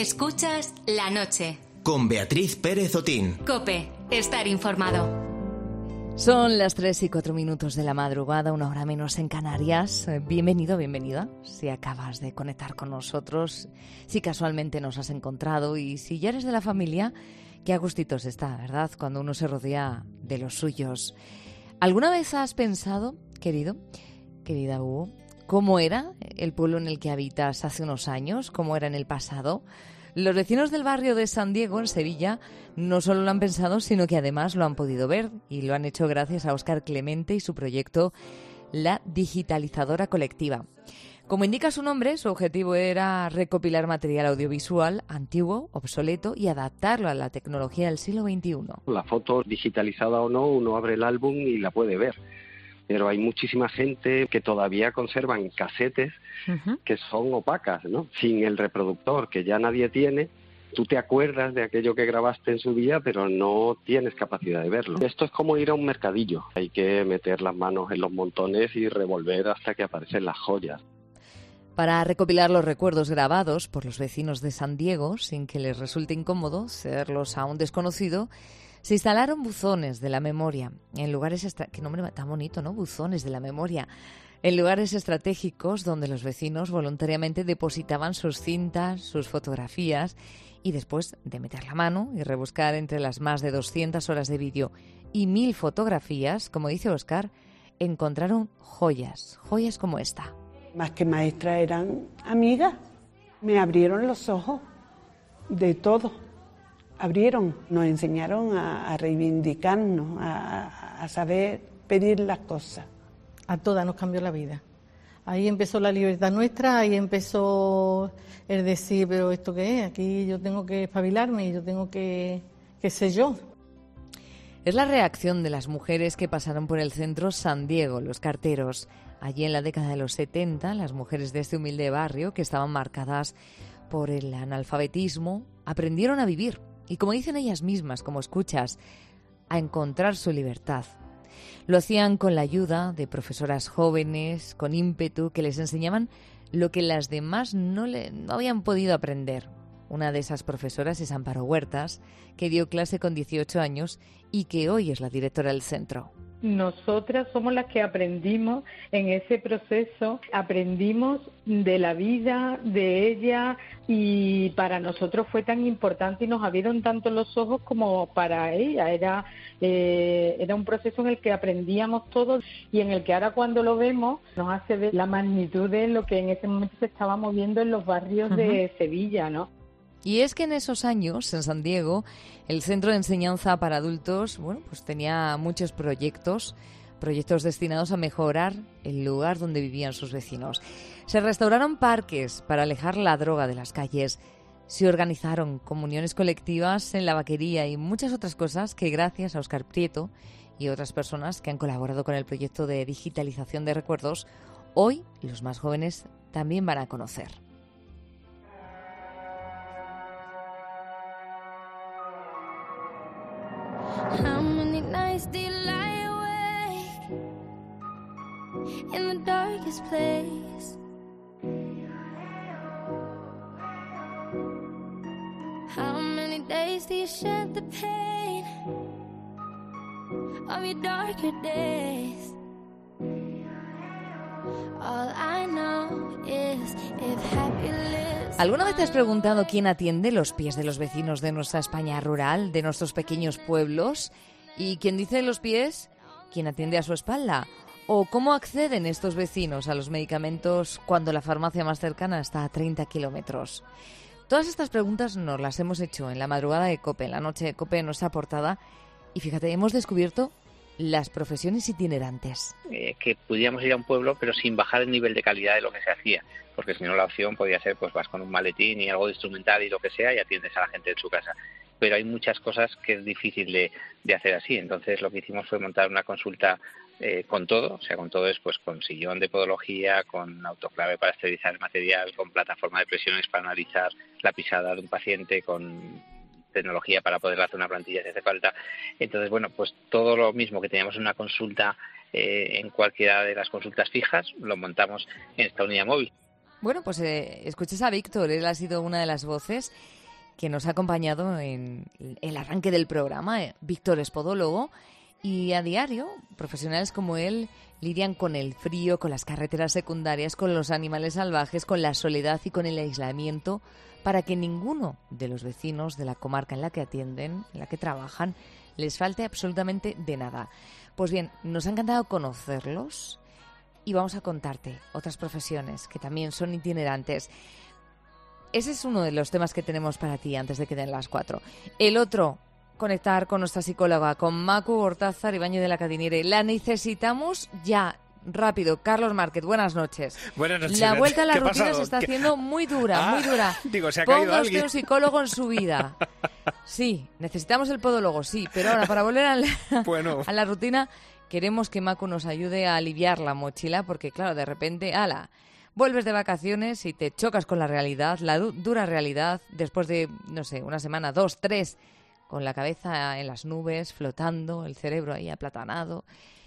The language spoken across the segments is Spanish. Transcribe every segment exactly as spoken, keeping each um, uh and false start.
Escuchas La Noche. Con Beatriz Pérez Otín. COPE. Estar informado. Son las tres y cuatro minutos de la madrugada, una hora menos en Canarias. Bienvenido, bienvenida. Si acabas de conectar con nosotros, si casualmente nos has encontrado y si ya eres de la familia, qué a gustitos está, ¿verdad? Cuando uno se rodea de los suyos. ¿Alguna vez has pensado, querido, querida Hugo, cómo era el pueblo en el que habitas hace unos años? ¿Cómo era en el pasado? Los vecinos del barrio de San Diego, en Sevilla, no solo lo han pensado, sino que además lo han podido ver. Y lo han hecho gracias a Óscar Clemente y su proyecto La Digitalizadora Colectiva. Como indica su nombre, su objetivo era recopilar material audiovisual antiguo, obsoleto y adaptarlo a la tecnología del siglo veintiuno. La foto digitalizada o no, uno abre el álbum y la puede ver. Pero hay muchísima gente que todavía conservan casetes uh-huh. que son opacas, ¿no? Sin el reproductor, que ya nadie tiene. Tú te acuerdas de aquello que grabaste en su día, pero no tienes capacidad de verlo. Esto es como ir a un mercadillo. Hay que meter las manos en los montones y revolver hasta que aparecen las joyas. Para recopilar los recuerdos grabados por los vecinos de San Diego, sin que les resulte incómodo cederlos a un desconocido, se instalaron buzones de la memoria en lugares... Estra- ¡Qué nombre tan bonito, ¿no? Buzones de la memoria. En lugares estratégicos donde los vecinos voluntariamente depositaban sus cintas, sus fotografías y después de meter la mano y rebuscar entre las más de doscientas horas de vídeo y mil fotografías, como dice Óscar, encontraron joyas, joyas como esta. Más que maestras eran amigas, me abrieron los ojos de todo. Abrieron, nos enseñaron a, a reivindicarnos, a, a saber pedir las cosas. A todas nos cambió la vida. Ahí empezó la libertad nuestra, ahí empezó el decir, pero ¿esto qué es? Aquí yo tengo que espabilarme, yo tengo que, qué sé yo. Es la reacción de las mujeres que pasaron por el centro San Diego, los carteros. Allí en la década de los setenta, las mujeres de este humilde barrio, que estaban marcadas por el analfabetismo, aprendieron a vivir. Y como dicen ellas mismas, como escuchas, a encontrar su libertad. Lo hacían con la ayuda de profesoras jóvenes, con ímpetu, que les enseñaban lo que las demás no, le, no habían podido aprender. Una de esas profesoras es Amparo Huertas, que dio clase con dieciocho años y que hoy es la directora del centro. Nosotras somos las que aprendimos en ese proceso, aprendimos de la vida de ella y para nosotros fue tan importante y nos abrieron tanto los ojos como para ella. Era, eh, era un proceso en el que aprendíamos todos y en el que ahora cuando lo vemos nos hace ver la magnitud de lo que en ese momento se estaba moviendo en los barrios uh-huh. de Sevilla, ¿no? Y es que en esos años, en San Diego, el Centro de Enseñanza para Adultos, bueno, pues tenía muchos proyectos, proyectos destinados a mejorar el lugar donde vivían sus vecinos. Se restauraron parques para alejar la droga de las calles, se organizaron comuniones colectivas en la vaquería y muchas otras cosas que gracias a Óscar Prieto y otras personas que han colaborado con el proyecto de digitalización de recuerdos, hoy los más jóvenes también van a conocer. How many nights do you lie awake in the darkest place? How many days do you shed the pain of your darker days? All I know is if happy lives. ¿Alguna vez te has preguntado quién atiende los pies de los vecinos de nuestra España rural, de nuestros pequeños pueblos? ¿Y quién dice los pies? ¿Quién atiende a su espalda? ¿O cómo acceden estos vecinos a los medicamentos cuando la farmacia más cercana está a treinta kilómetros? Todas estas preguntas nos las hemos hecho en la madrugada de COPE, en la noche de COPE en nuestra portada. Y fíjate, hemos descubierto las profesiones itinerantes. Eh, que pudiéramos ir a un pueblo pero sin bajar el nivel de calidad de lo que se hacía, porque si no la opción podía ser pues vas con un maletín y algo de instrumental y lo que sea y atiendes a la gente en su casa, pero hay muchas cosas que es difícil de, de hacer así. Entonces lo que hicimos fue montar una consulta eh, con todo, o sea con todo es pues con sillón de podología, con autoclave para esterilizar el material, con plataforma de presiones para analizar la pisada de un paciente, con tecnología para poder hacer una plantilla si hace falta. Entonces, bueno, pues todo lo mismo que teníamos en una consulta, eh, en cualquiera de las consultas fijas, lo montamos en esta unidad móvil. Bueno, pues eh, escuches a Víctor, él ha sido una de las voces que nos ha acompañado en el arranque del programa. Eh, Víctor es podólogo y a diario profesionales como él lidian con el frío, con las carreteras secundarias, con los animales salvajes, con la soledad y con el aislamiento, para que ninguno de los vecinos de la comarca en la que atienden, en la que trabajan, les falte absolutamente de nada. Pues bien, nos ha encantado conocerlos y vamos a contarte otras profesiones que también son itinerantes. Ese es uno de los temas que tenemos para ti antes de que den las cuatro. El otro, conectar con nuestra psicóloga, con Macu Hortázar Ibáñez de la Cadiniere. La necesitamos ya. Rápido, Carlos Márquez, buenas noches. Buenas noches. La vuelta a la ¿Qué rutina pasado? se está ¿Qué? haciendo muy dura, Ah, muy dura. digo, ¿se ha caído Ponga usted alguien? un psicólogo en su vida. Sí, necesitamos el podólogo, sí, pero ahora para volver a la, Bueno. a la rutina queremos que Macu nos ayude a aliviar la mochila porque, claro, de repente, ala, vuelves de vacaciones y te chocas con la realidad, la du- dura realidad, después de, no sé, una semana, dos, tres, con la cabeza en las nubes, flotando, el cerebro ahí aplatanado.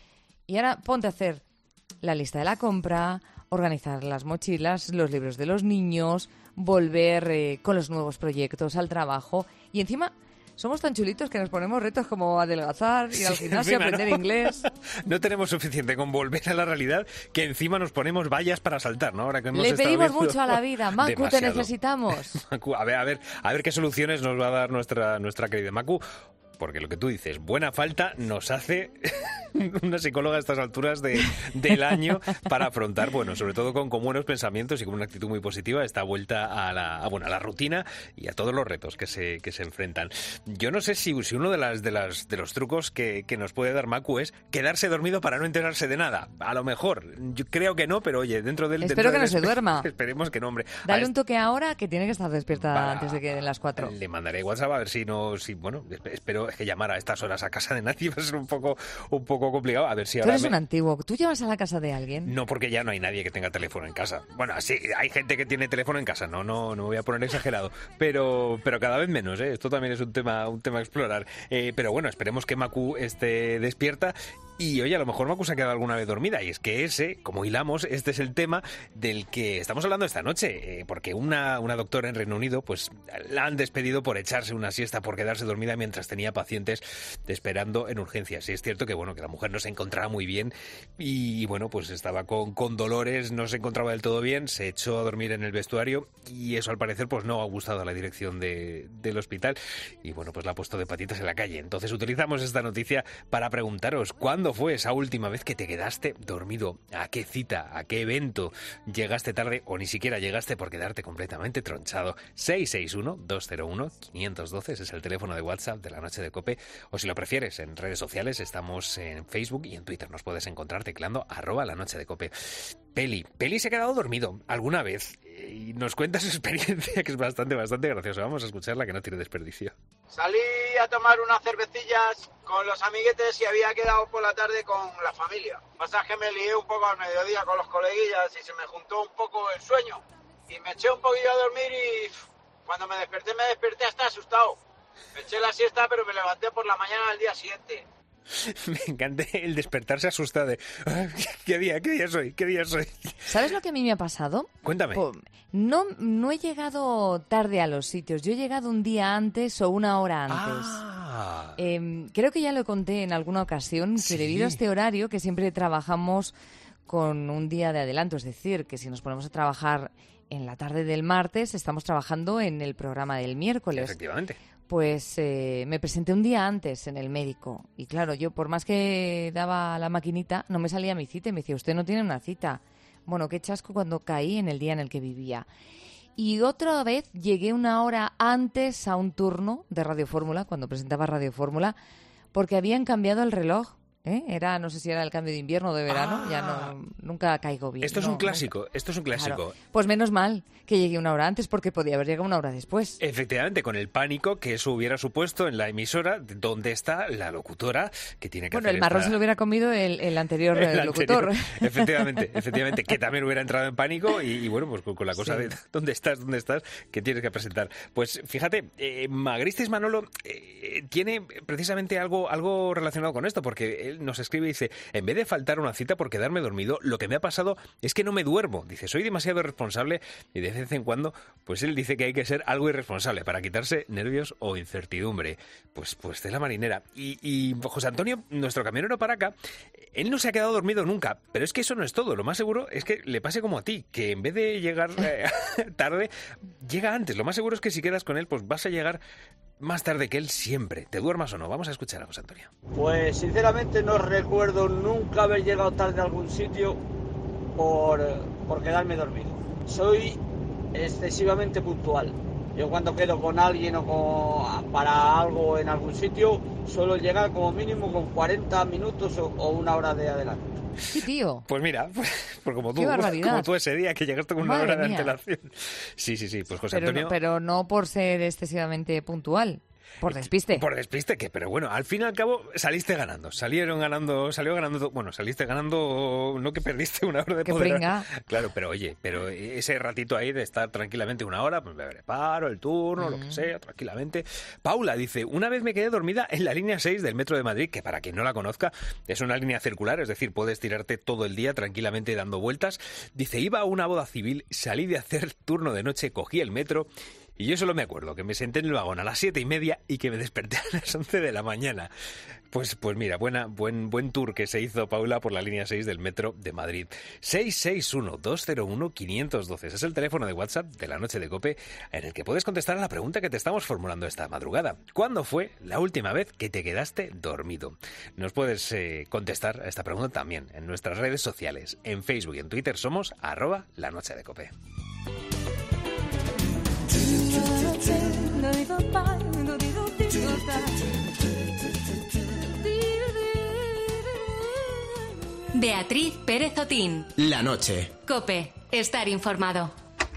Y ahora ponte a hacer la lista de la compra, organizar las mochilas, los libros de los niños, volver eh, con los nuevos proyectos al trabajo. Y encima somos tan chulitos que nos ponemos retos como adelgazar, ir al Sí, gimnasio, encima, aprender ¿no? inglés. No tenemos suficiente con volver a la realidad que encima nos ponemos vallas para saltar, ¿no? Ahora que hemos Le estado pedimos viendo- mucho a la vida. Macu, te Demasiado. necesitamos. Macu, a ver, a ver, a ver qué soluciones nos va a dar nuestra, nuestra querida Macu. Porque lo que tú dices, buena falta nos hace una psicóloga a estas alturas de, del año para afrontar, bueno, sobre todo con, con buenos pensamientos y con una actitud muy positiva esta vuelta a la, a, bueno, a la rutina y a todos los retos que se, que se enfrentan. Yo no sé si, si uno de, las, de, las, de los trucos que, que nos puede dar Macu es quedarse dormido para no enterarse de nada. A lo mejor, yo creo que no, pero oye, dentro del... Espero dentro que del no se espe- duerma. Esperemos que no, hombre. Dale A un toque ahora que tiene que estar despierta Va, antes de que den las cuatro. Le mandaré WhatsApp a ver si no, si bueno, espero que llamar a estas horas a casa de nadie va a ser un poco, un poco complicado. A ver si Tú ahora eres me- un antiguo. ¿Tú llevas a la casa de alguien? No, porque ya no hay nadie que tenga teléfono en casa. Bueno, sí, hay gente que tiene teléfono en casa. No, no, no voy a poner exagerado, pero, pero cada vez menos. ¿eh? Esto también es un tema, un tema a explorar. Eh, pero bueno, esperemos que Macu esté despierta. Y oye, a lo mejor Macu se ha quedado alguna vez dormida. Y es que ese, como hilamos, este es el tema del que estamos hablando esta noche. Eh, porque una, una doctora en Reino Unido, pues la han despedido por echarse una siesta, por quedarse dormida mientras tenía pacientes esperando en urgencias. Y es cierto que bueno, que la mujer no se encontraba muy bien y bueno, pues estaba con, con dolores, no se encontraba del todo bien, se echó a dormir en el vestuario y eso al parecer pues no ha gustado a la dirección de, del hospital y bueno, pues la ha puesto de patitas en la calle. Entonces utilizamos esta noticia para preguntaros ¿cuándo fue esa última vez que te quedaste dormido? ¿A qué cita? ¿A qué evento? ¿Llegaste tarde o ni siquiera llegaste por quedarte completamente tronchado? seis seis uno, dos cero uno, cinco uno dos, ese es el teléfono de WhatsApp de La Noche de COPE, o si lo prefieres en redes sociales estamos en Facebook y en Twitter nos puedes encontrar teclando arroba La Noche de COPE. Peli, Peli se ha quedado dormido alguna vez y nos cuenta su experiencia que es bastante, bastante graciosa. Vamos a escucharla que no tiene desperdicio. Salí a tomar unas cervecillas con los amiguetes y había quedado por la tarde con la familia. Pasa que me lié un poco al mediodía con los coleguillas y se me juntó un poco el sueño. Y me eché un poquillo a dormir y cuando me desperté, me desperté hasta asustado. Me eché la siesta pero me levanté por la mañana del día siguiente. Me encanta el despertarse asustado de "Ay, ¿qué día, qué día soy? ¿Qué día soy? ¿Sabes lo que a mí me ha pasado? Cuéntame. Po- No, no he llegado tarde a los sitios, yo he llegado un día antes o una hora antes. Ah. Eh, creo que ya lo conté en alguna ocasión, que Sí. debido a este horario que siempre trabajamos con un día de adelanto, es decir, que si nos ponemos a trabajar en la tarde del martes, estamos trabajando en el programa del miércoles. Efectivamente. Pues eh, me presenté un día antes en el médico y claro, yo por más que daba la maquinita, no me salía mi cita y me decía, usted no tiene una cita. Bueno, qué chasco cuando caí en el día en el que vivía. Y otra vez llegué una hora antes a un turno de Radio Fórmula, cuando presentaba Radio Fórmula, porque habían cambiado el reloj. ¿Eh? Era, no sé si era el cambio de invierno o de verano, Ah. ya no, nunca caigo bien. Esto es no, un clásico, nunca. esto es un clásico. Claro. Pues menos mal que llegué una hora antes porque podía haber llegado una hora después. Efectivamente, con el pánico que eso hubiera supuesto en la emisora donde está la locutora que tiene que Bueno, hacer el marrón esta- se lo hubiera comido el, el anterior el eh, locutor. anterior. Efectivamente, efectivamente, que también hubiera entrado en pánico y, y bueno, pues con, con la cosa Sí. de dónde estás, dónde estás, que tienes que presentar. Pues fíjate, eh, Magristis Manolo eh, tiene precisamente algo, algo relacionado con esto, porque él nos escribe y dice, en vez de faltar una cita por quedarme dormido, lo que me ha pasado es que no me duermo. Dice, soy demasiado responsable y de vez en cuando, pues él dice que hay que ser algo irresponsable para quitarse nervios o incertidumbre. Pues, pues de la marinera. Y, y José Antonio, nuestro camionero para acá, él no se ha quedado dormido nunca, pero es que eso no es todo. Lo más seguro es que le pase como a ti, que en vez de llegar eh, tarde, llega antes. Lo más seguro es que si quedas con él, pues vas a llegar más tarde que él siempre. ¿Te duermas o no? Vamos a escuchar a José Antonio. Pues sinceramente no recuerdo nunca haber llegado tarde a algún sitio por, por quedarme dormido. Soy excesivamente puntual. Yo cuando quedo con alguien o con, para algo en algún sitio, suelo llegar como mínimo con cuarenta minutos o, o una hora de adelanto. Sí, tío. Pues mira, pues, pues como tú, Qué barbaridad. como tú ese día que llegaste con una Madre hora de mía. antelación. Sí, sí, sí, pues José Pero, Antonio... no, pero no por ser excesivamente puntual. Por despiste. Por despiste, que, pero bueno, al fin y al cabo saliste ganando. Salieron ganando, salió ganando, bueno, saliste ganando, no que perdiste una hora de Qué poder. pringa. Claro, pero oye, pero ese ratito ahí de estar tranquilamente una hora, pues me preparo el turno, mm. lo que sea, tranquilamente. Paula dice, una vez me quedé dormida en la línea seis del Metro de Madrid, que para quien no la conozca, es una línea circular, es decir, puedes tirarte todo el día tranquilamente dando vueltas. Dice, iba a una boda civil, salí de hacer turno de noche, cogí el metro. Y yo solo me acuerdo que me senté en el vagón a las siete y media y que me desperté a las once de la mañana. Pues, pues mira, buena, buen, buen tour que se hizo, Paula, por la línea seis del Metro de Madrid. seis seis uno, dos cero uno, cinco uno dos. Ese es el teléfono de WhatsApp de La Noche de COPE en el que puedes contestar a la pregunta que te estamos formulando esta madrugada. ¿Cuándo fue la última vez que te quedaste dormido? Nos puedes eh, contestar a esta pregunta también en nuestras redes sociales. En Facebook y en Twitter somos arroba La Noche de COPE. Beatriz Pérez Otín. La noche. COPE. Estar informado.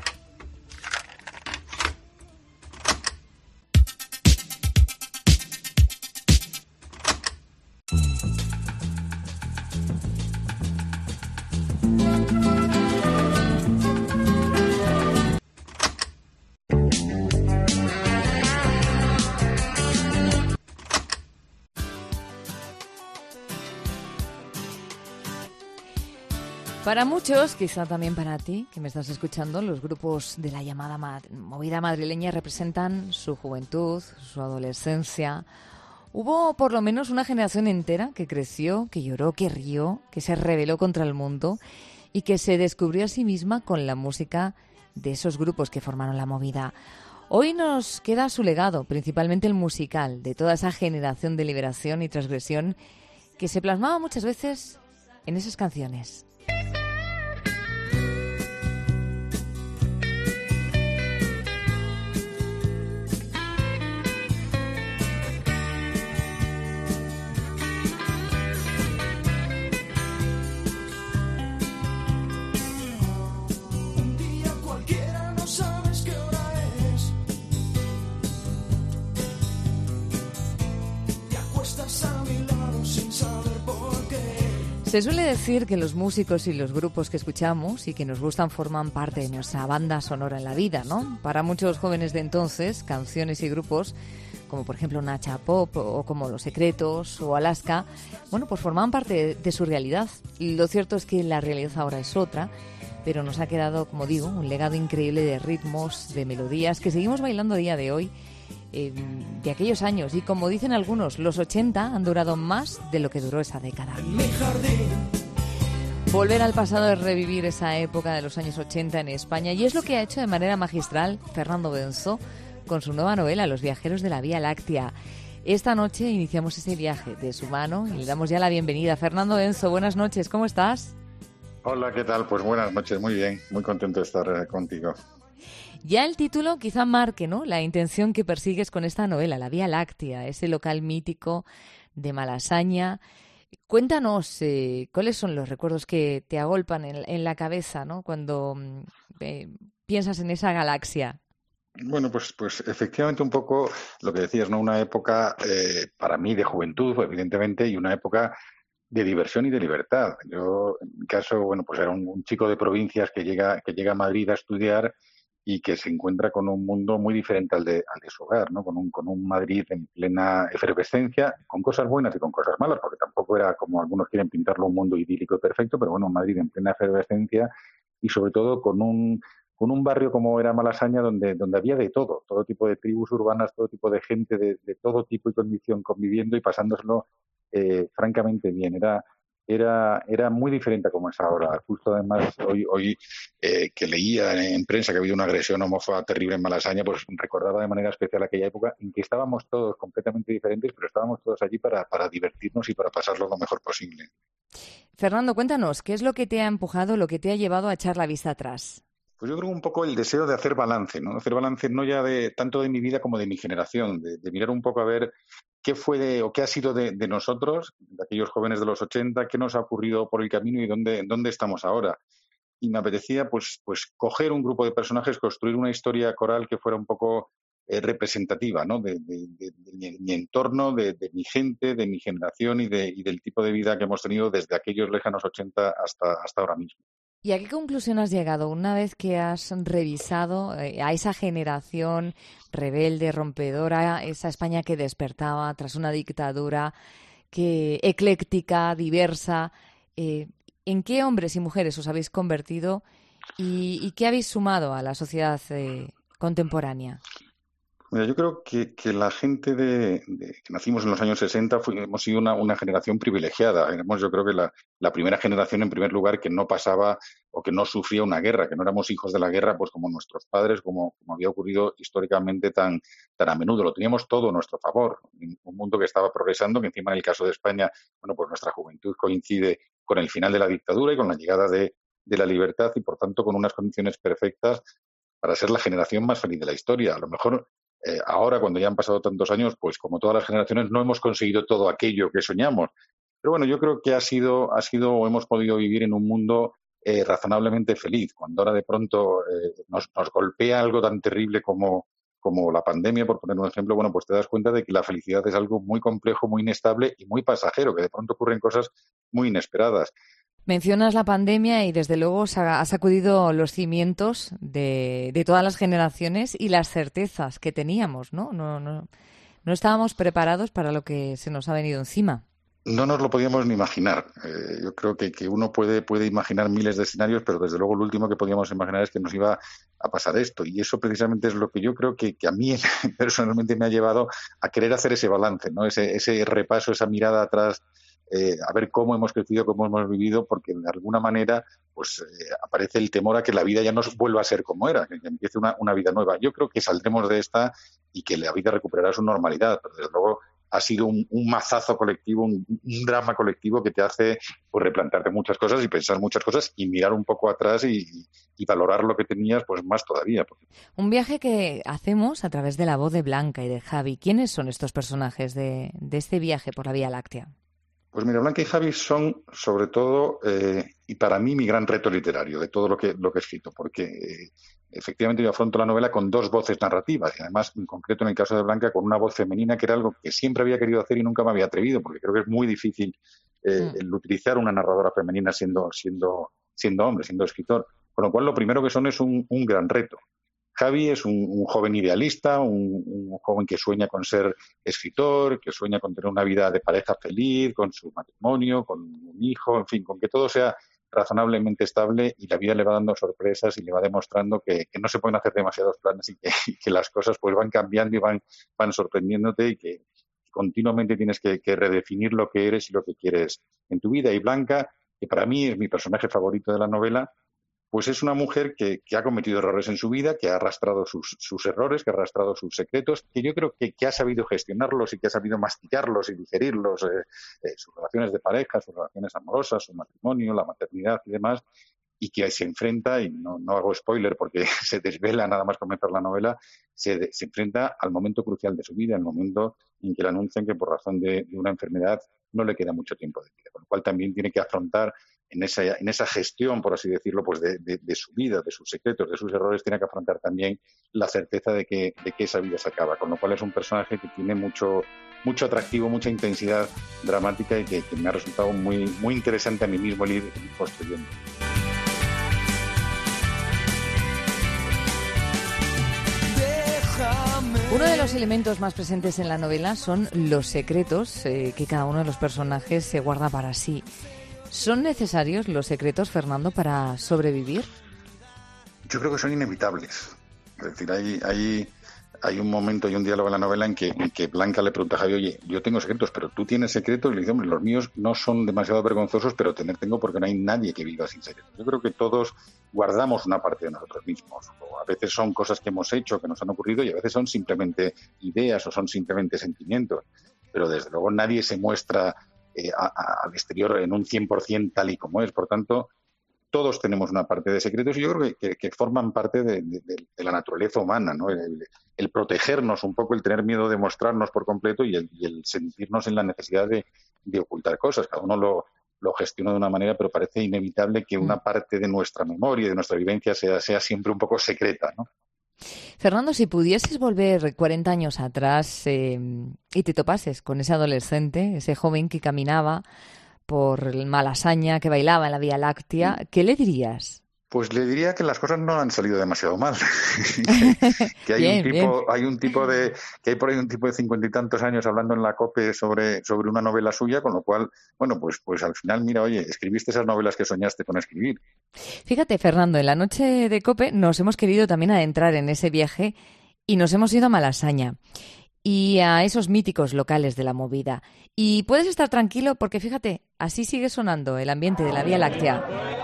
Para muchos, quizá también para ti, que me estás escuchando, los grupos de la llamada ma- movida madrileña representan su juventud, su adolescencia. Hubo por lo menos una generación entera que creció, que lloró, que rió, que se rebeló contra el mundo y que se descubrió a sí misma con la música de esos grupos que formaron la movida. Hoy nos queda su legado, principalmente el musical, de toda esa generación de liberación y transgresión que se plasmaba muchas veces en esas canciones. Se suele decir que los músicos y los grupos que escuchamos y que nos gustan forman parte de nuestra banda sonora en la vida, ¿no? Para muchos jóvenes de entonces, canciones y grupos, como por ejemplo Nacha Pop o como Los Secretos o Alaska, bueno, pues formaban parte de, de su realidad. Y lo cierto es que la realidad ahora es otra, pero nos ha quedado, como digo, un legado increíble de ritmos, de melodías que seguimos bailando a día de hoy, eh, de aquellos años. Y como dicen algunos, los ochenta han durado más de lo que duró esa década. Volver al pasado es revivir esa época de los años ochenta en España, y es lo que ha hecho de manera magistral Fernando Benzo con su nueva novela Los viajeros de la Vía Láctea. Esta noche iniciamos ese viaje de su mano y le damos ya la bienvenida. Fernando Benzo, buenas noches, ¿cómo estás? Hola, ¿qué tal? Pues buenas noches, muy bien, muy contento de estar eh, contigo. Ya el título quizá marque, ¿no?, la intención que persigues con esta novela, La Vía Láctea, ese local mítico de Malasaña. Cuéntanos, eh, ¿cuáles son los recuerdos que te agolpan en, en la cabeza, ¿no?, cuando eh, piensas en esa galaxia? Bueno, pues, pues efectivamente un poco lo que decías, ¿no? Una época eh, para mí de juventud, evidentemente, y una época de diversión y de libertad. Yo, en mi caso, bueno, pues era un, un chico de provincias que llega, que llega a Madrid a estudiar y que se encuentra con un mundo muy diferente al de, al de su hogar, ¿no? Con un, con un Madrid en plena efervescencia, con cosas buenas y con cosas malas, porque tampoco era como algunos quieren pintarlo un mundo idílico y perfecto, pero bueno, un Madrid en plena efervescencia y sobre todo con un con un barrio como era Malasaña donde, donde había de todo, todo tipo de tribus urbanas, todo tipo de gente de, de todo tipo y condición conviviendo y pasándoselo eh, francamente bien. Era Era, era muy diferente a como es ahora. Justo además, hoy, hoy eh, que leía en prensa que ha habido una agresión homófoba terrible en Malasaña, pues recordaba de manera especial aquella época en que estábamos todos completamente diferentes, pero estábamos todos allí para, para divertirnos y para pasarlo lo mejor posible. Fernando, cuéntanos, ¿qué es lo que te ha empujado, lo que te ha llevado a echar la vista atrás? Pues yo creo un poco el deseo de hacer balance, ¿no? Hacer balance no ya de tanto de mi vida como de mi generación, de, de mirar un poco a ver qué fue de, o qué ha sido de, de nosotros, de aquellos jóvenes de los ochenta, qué nos ha ocurrido por el camino y dónde, dónde estamos ahora. Y me apetecía pues, pues coger un grupo de personajes, construir una historia coral que fuera un poco eh, representativa, ¿no? de, de, de, de, mi, mi entorno, de, de mi gente, de mi generación y, de, y del tipo de vida que hemos tenido desde aquellos lejanos ochenta hasta, hasta ahora mismo. ¿Y a qué conclusión has llegado una vez que has revisado eh, a esa generación rebelde, rompedora, esa España que despertaba tras una dictadura que ecléctica, diversa? Eh, ¿En qué hombres y mujeres os habéis convertido y, y qué habéis sumado a la sociedad eh, contemporánea? Mira, yo creo que, que la gente de, de que nacimos en los años sesenta fue, hemos sido una, una generación privilegiada. Éramos, yo creo que la, la primera generación, en primer lugar, que no pasaba o que no sufría una guerra, que no éramos hijos de la guerra, pues como nuestros padres, como, como había ocurrido históricamente tan, tan a menudo. Lo teníamos todo a nuestro favor. Un mundo que estaba progresando, que encima en el caso de España, bueno, pues nuestra juventud coincide con el final de la dictadura y con la llegada de, de la libertad y, por tanto, con unas condiciones perfectas para ser la generación más feliz de la historia. A lo mejor Eh, ahora, cuando ya han pasado tantos años, pues como todas las generaciones no hemos conseguido todo aquello que soñamos. Pero bueno, yo creo que ha sido, ha sido o hemos podido vivir en un mundo eh, razonablemente feliz. Cuando ahora de pronto eh, nos, nos golpea algo tan terrible como, como la pandemia, por poner un ejemplo, bueno, pues te das cuenta de que la felicidad es algo muy complejo, muy inestable y muy pasajero, que de pronto ocurren cosas muy inesperadas. Mencionas la pandemia y desde luego ha sacudido los cimientos de, de todas las generaciones y las certezas que teníamos, ¿no? No, no, no estábamos preparados para lo que se nos ha venido encima. No nos lo podíamos ni imaginar. Eh, yo creo que, que uno puede, puede imaginar miles de escenarios, pero desde luego lo último que podíamos imaginar es que nos iba a pasar esto. Y eso precisamente es lo que yo creo que, que a mí personalmente me ha llevado a querer hacer ese balance, ¿no? Ese, ese repaso, esa mirada atrás, Eh, a ver cómo hemos crecido, cómo hemos vivido, porque de alguna manera pues eh, aparece el temor a que la vida ya no vuelva a ser como era, que empiece una, una vida nueva. Yo creo que saldremos de esta y que la vida recuperará su normalidad, pero desde luego ha sido un, un mazazo colectivo, un, un drama colectivo que te hace pues replantearte muchas cosas y pensar muchas cosas y mirar un poco atrás y, y valorar lo que tenías pues más todavía. Un viaje que hacemos a través de la voz de Blanca y de Javi. ¿Quiénes son estos personajes de, de este viaje por la Vía Láctea? Pues mira, Blanca y Javi son, sobre todo, eh, y para mí, mi gran reto literario de todo lo que, lo que he escrito, porque eh, efectivamente yo afronto la novela con dos voces narrativas, y además, en concreto en el caso de Blanca, con una voz femenina, que era algo que siempre había querido hacer y nunca me había atrevido, porque creo que es muy difícil eh, el utilizar una narradora femenina siendo, siendo, siendo hombre, siendo escritor. Con lo cual, lo primero que son es un, un gran reto. Javi es un, un joven idealista, un, un joven que sueña con ser escritor, que sueña con tener una vida de pareja feliz, con su matrimonio, con un hijo, en fin, con que todo sea razonablemente estable y la vida le va dando sorpresas y le va demostrando que, que no se pueden hacer demasiados planes y que, y que las cosas pues van cambiando y van, van sorprendiéndote y que continuamente tienes que, que redefinir lo que eres y lo que quieres en tu vida. Y Blanca, que para mí es mi personaje favorito de la novela, pues es una mujer que, que ha cometido errores en su vida, que ha arrastrado sus, sus errores, que ha arrastrado sus secretos, que yo creo que, que ha sabido gestionarlos y que ha sabido masticarlos y digerirlos, eh, eh, sus relaciones de pareja, sus relaciones amorosas, su matrimonio, la maternidad y demás, y que se enfrenta, y no, no hago spoiler porque se desvela nada más comenzar la novela, se, se enfrenta al momento crucial de su vida, el momento en que le anuncian que por razón de, de una enfermedad no le queda mucho tiempo de vida, con lo cual también tiene que afrontar en esa, en esa gestión, por así decirlo, pues de, de, de su vida, de sus secretos, de sus errores, tiene que afrontar también la certeza de que, de que esa vida se acaba, con lo cual es un personaje que tiene mucho, mucho atractivo, mucha intensidad dramática y que, que me ha resultado muy, muy interesante a mí mismo el ir, ir construyendo. Uno de los elementos más presentes en la novela son los secretos eh, que cada uno de los personajes se guarda para sí. ¿Son necesarios los secretos, Fernando, para sobrevivir? Yo creo que son inevitables. Es decir, hay, hay, hay un momento y un diálogo en la novela en que, en que Blanca le pregunta a Javi, oye, yo tengo secretos, pero tú tienes secretos. Y le dice, hombre, los míos no son demasiado vergonzosos, pero tener tengo porque no hay nadie que viva sin secretos. Yo creo que todos guardamos una parte de nosotros mismos. O a veces son cosas que hemos hecho, que nos han ocurrido, y a veces son simplemente ideas o son simplemente sentimientos. Pero desde luego nadie se muestra eh, a, a, al exterior en un cien por ciento tal y como es. Por tanto, todos tenemos una parte de secretos y yo creo que, que, que forman parte de, de, de la naturaleza humana, ¿no? El, el protegernos un poco, el tener miedo de mostrarnos por completo y el, y el sentirnos en la necesidad de, de ocultar cosas. Cada uno lo, lo gestiona de una manera, pero parece inevitable que una parte de nuestra memoria y de nuestra vivencia sea, sea siempre un poco secreta, ¿no? Fernando, si pudieses volver cuarenta años atrás eh, y te topases con ese adolescente, ese joven que caminaba por Malasaña, que bailaba en la Vía Láctea, ¿qué le dirías? Pues le diría que las cosas no han salido demasiado mal. que hay bien, un tipo, bien. hay un tipo de, que hay por ahí un tipo de cincuenta y tantos años hablando en la COPE sobre, sobre una novela suya, con lo cual, bueno, pues, pues al final, mira, oye, escribiste esas novelas que soñaste con escribir. Fíjate, Fernando, en la noche de COPE nos hemos querido también adentrar en ese viaje y nos hemos ido a Malasaña y a esos míticos locales de la movida. Y puedes estar tranquilo porque, fíjate, así sigue sonando el ambiente de la Vía Láctea.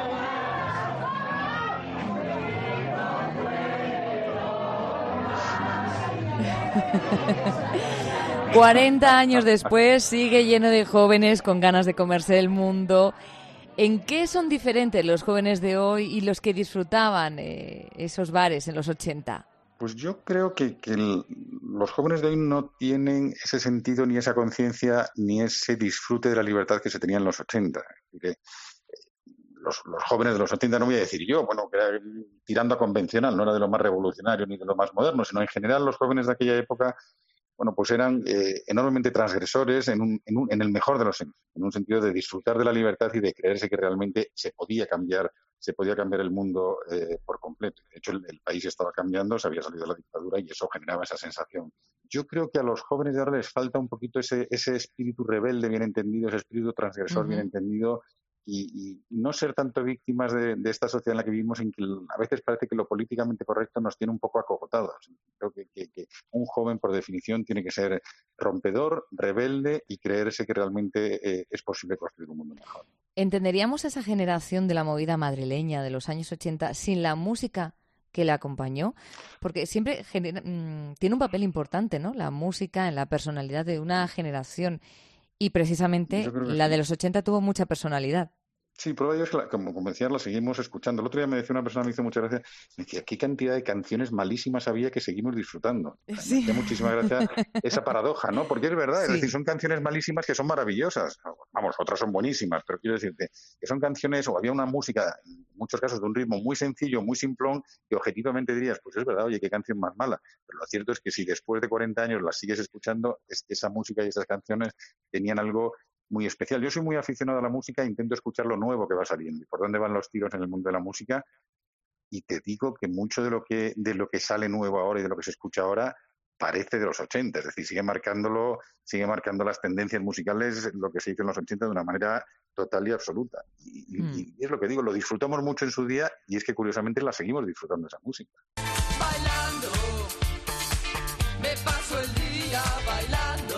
cuarenta años después sigue lleno de jóvenes con ganas de comerse el mundo. ¿En qué son diferentes los jóvenes de hoy y los que disfrutaban eh, esos bares en los ochenta? Pues yo creo que, que el, los jóvenes de hoy no tienen ese sentido, ni esa conciencia, ni ese disfrute de la libertad que se tenía en los ochenta. Que los, los jóvenes de los ochenta, no voy a decir yo, bueno, que era tirando a convencional, no era de lo más revolucionario ni de lo más moderno, sino en general los jóvenes de aquella época, bueno, pues eran eh, enormemente transgresores en, un, en, un, en el mejor de los sentidos, en un sentido de disfrutar de la libertad y de creerse que realmente se podía cambiar se podía cambiar el mundo eh, por completo. De hecho, el, el país estaba cambiando, se había salido de la dictadura y eso generaba esa sensación. Yo creo que a los jóvenes de ahora les falta un poquito ese, ese espíritu rebelde bien entendido, ese espíritu transgresor uh-huh. bien entendido y, y no ser tanto víctimas de, de esta sociedad en la que vivimos, en que a veces parece que lo políticamente correcto nos tiene un poco acogotados. Creo que, que, que un joven, por definición, tiene que ser rompedor, rebelde y creerse que realmente eh, es posible construir un mundo mejor. ¿Entenderíamos esa generación de la movida madrileña de los años ochenta sin la música que la acompañó? Porque siempre genera, mmm, tiene un papel importante, ¿no? La música en la personalidad de una generación. Y precisamente la sí. de los ochenta tuvo mucha personalidad. Sí, prueba de ello es que, como, como decías, la seguimos escuchando. El otro día me decía una persona, me hizo mucha gracia, me decía, ¿qué cantidad de canciones malísimas había que seguimos disfrutando? Sí. Me hacía muchísima gracia esa paradoja, ¿no? Porque es verdad, sí. es decir, son canciones malísimas que son maravillosas. Vamos, otras son buenísimas, pero quiero decirte que son canciones, o había una música, en muchos casos, de un ritmo muy sencillo, muy simplón, que objetivamente dirías, pues es verdad, oye, qué canción más mala. Pero lo cierto es que si después de cuarenta años las sigues escuchando, es que esa música y esas canciones tenían algo muy especial. Yo soy muy aficionado a la música e intento escuchar lo nuevo que va saliendo y por dónde van los tiros en el mundo de la música, y te digo que mucho de lo que de lo que sale nuevo ahora y de lo que se escucha ahora parece de los ochenta, es decir, sigue marcándolo, sigue marcando las tendencias musicales, lo que se hizo en los ochenta de una manera total y absoluta. Y, mm. y, y es lo que digo, lo disfrutamos mucho en su día y es que curiosamente la seguimos disfrutando esa música. Bailando, me paso el día bailando.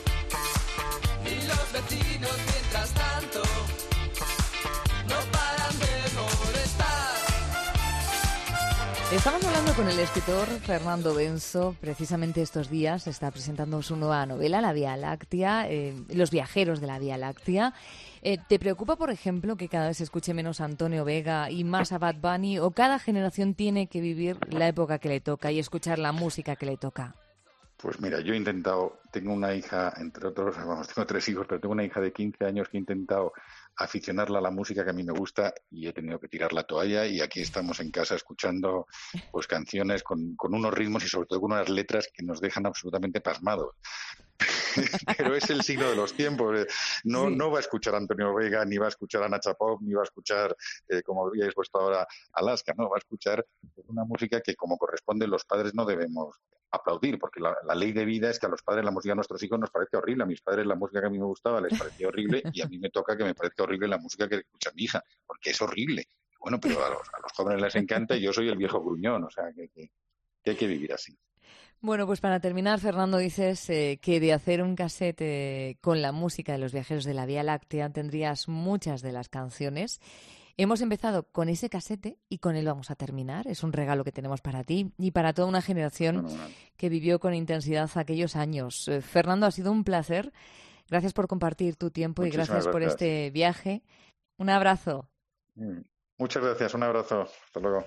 Los vecinos, mientras tanto, no paran de molestar. Estamos hablando con el escritor Fernando Benzo. Precisamente estos días está presentando su nueva novela, La Vía Láctea, eh, Los viajeros de la Vía Láctea. Eh, ¿Te preocupa, por ejemplo, que cada vez se escuche menos a Antonio Vega y más a Bad Bunny? ¿O cada generación tiene que vivir la época que le toca y escuchar la música que le toca? Pues mira, yo he intentado, tengo una hija, entre otros, vamos, tengo tres hijos, pero tengo una hija de quince años que he intentado aficionarla a la música que a mí me gusta y he tenido que tirar la toalla y aquí estamos en casa escuchando pues canciones con, con unos ritmos y sobre todo con unas letras que nos dejan absolutamente pasmados. pero es el signo de los tiempos. No, sí. no va a escuchar a Antonio Vega, ni va a escuchar a Nacha Pop, ni va a escuchar, eh, como habíais puesto ahora, Alaska, no, va a escuchar una música que, como corresponde, los padres no debemos aplaudir, porque la, la ley de vida es que a los padres la música de nuestros hijos nos parece horrible. A mis padres la música que a mí me gustaba les parecía horrible y a mí me toca que me parezca horrible la música que escucha mi hija, porque es horrible. Bueno, pero a los, a los jóvenes les encanta y yo soy el viejo gruñón, o sea, que, que, que hay que vivir así. Bueno, pues para terminar, Fernando, dices eh, que de hacer un casete eh, con la música de los viajeros de la Vía Láctea tendrías muchas de las canciones. Hemos empezado con ese casete y con él vamos a terminar. Es un regalo que tenemos para ti y para toda una generación bueno, bueno. que vivió con intensidad aquellos años. Eh, Fernando, ha sido un placer. Gracias por compartir tu tiempo Muchísimas y gracias, gracias por este viaje. Un abrazo. Muchas gracias. Un abrazo. Hasta luego.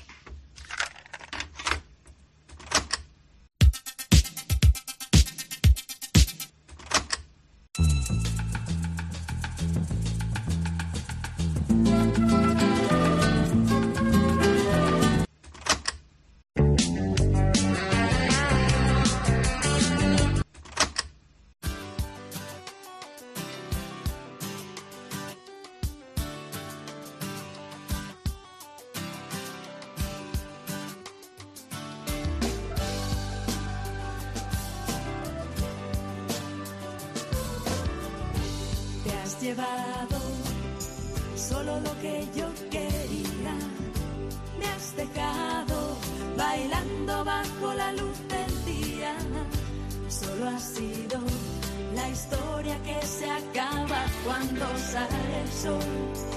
Llevado solo lo que yo quería, me has dejado bailando bajo la luz del día, solo ha sido la historia que se acaba cuando sale el sol,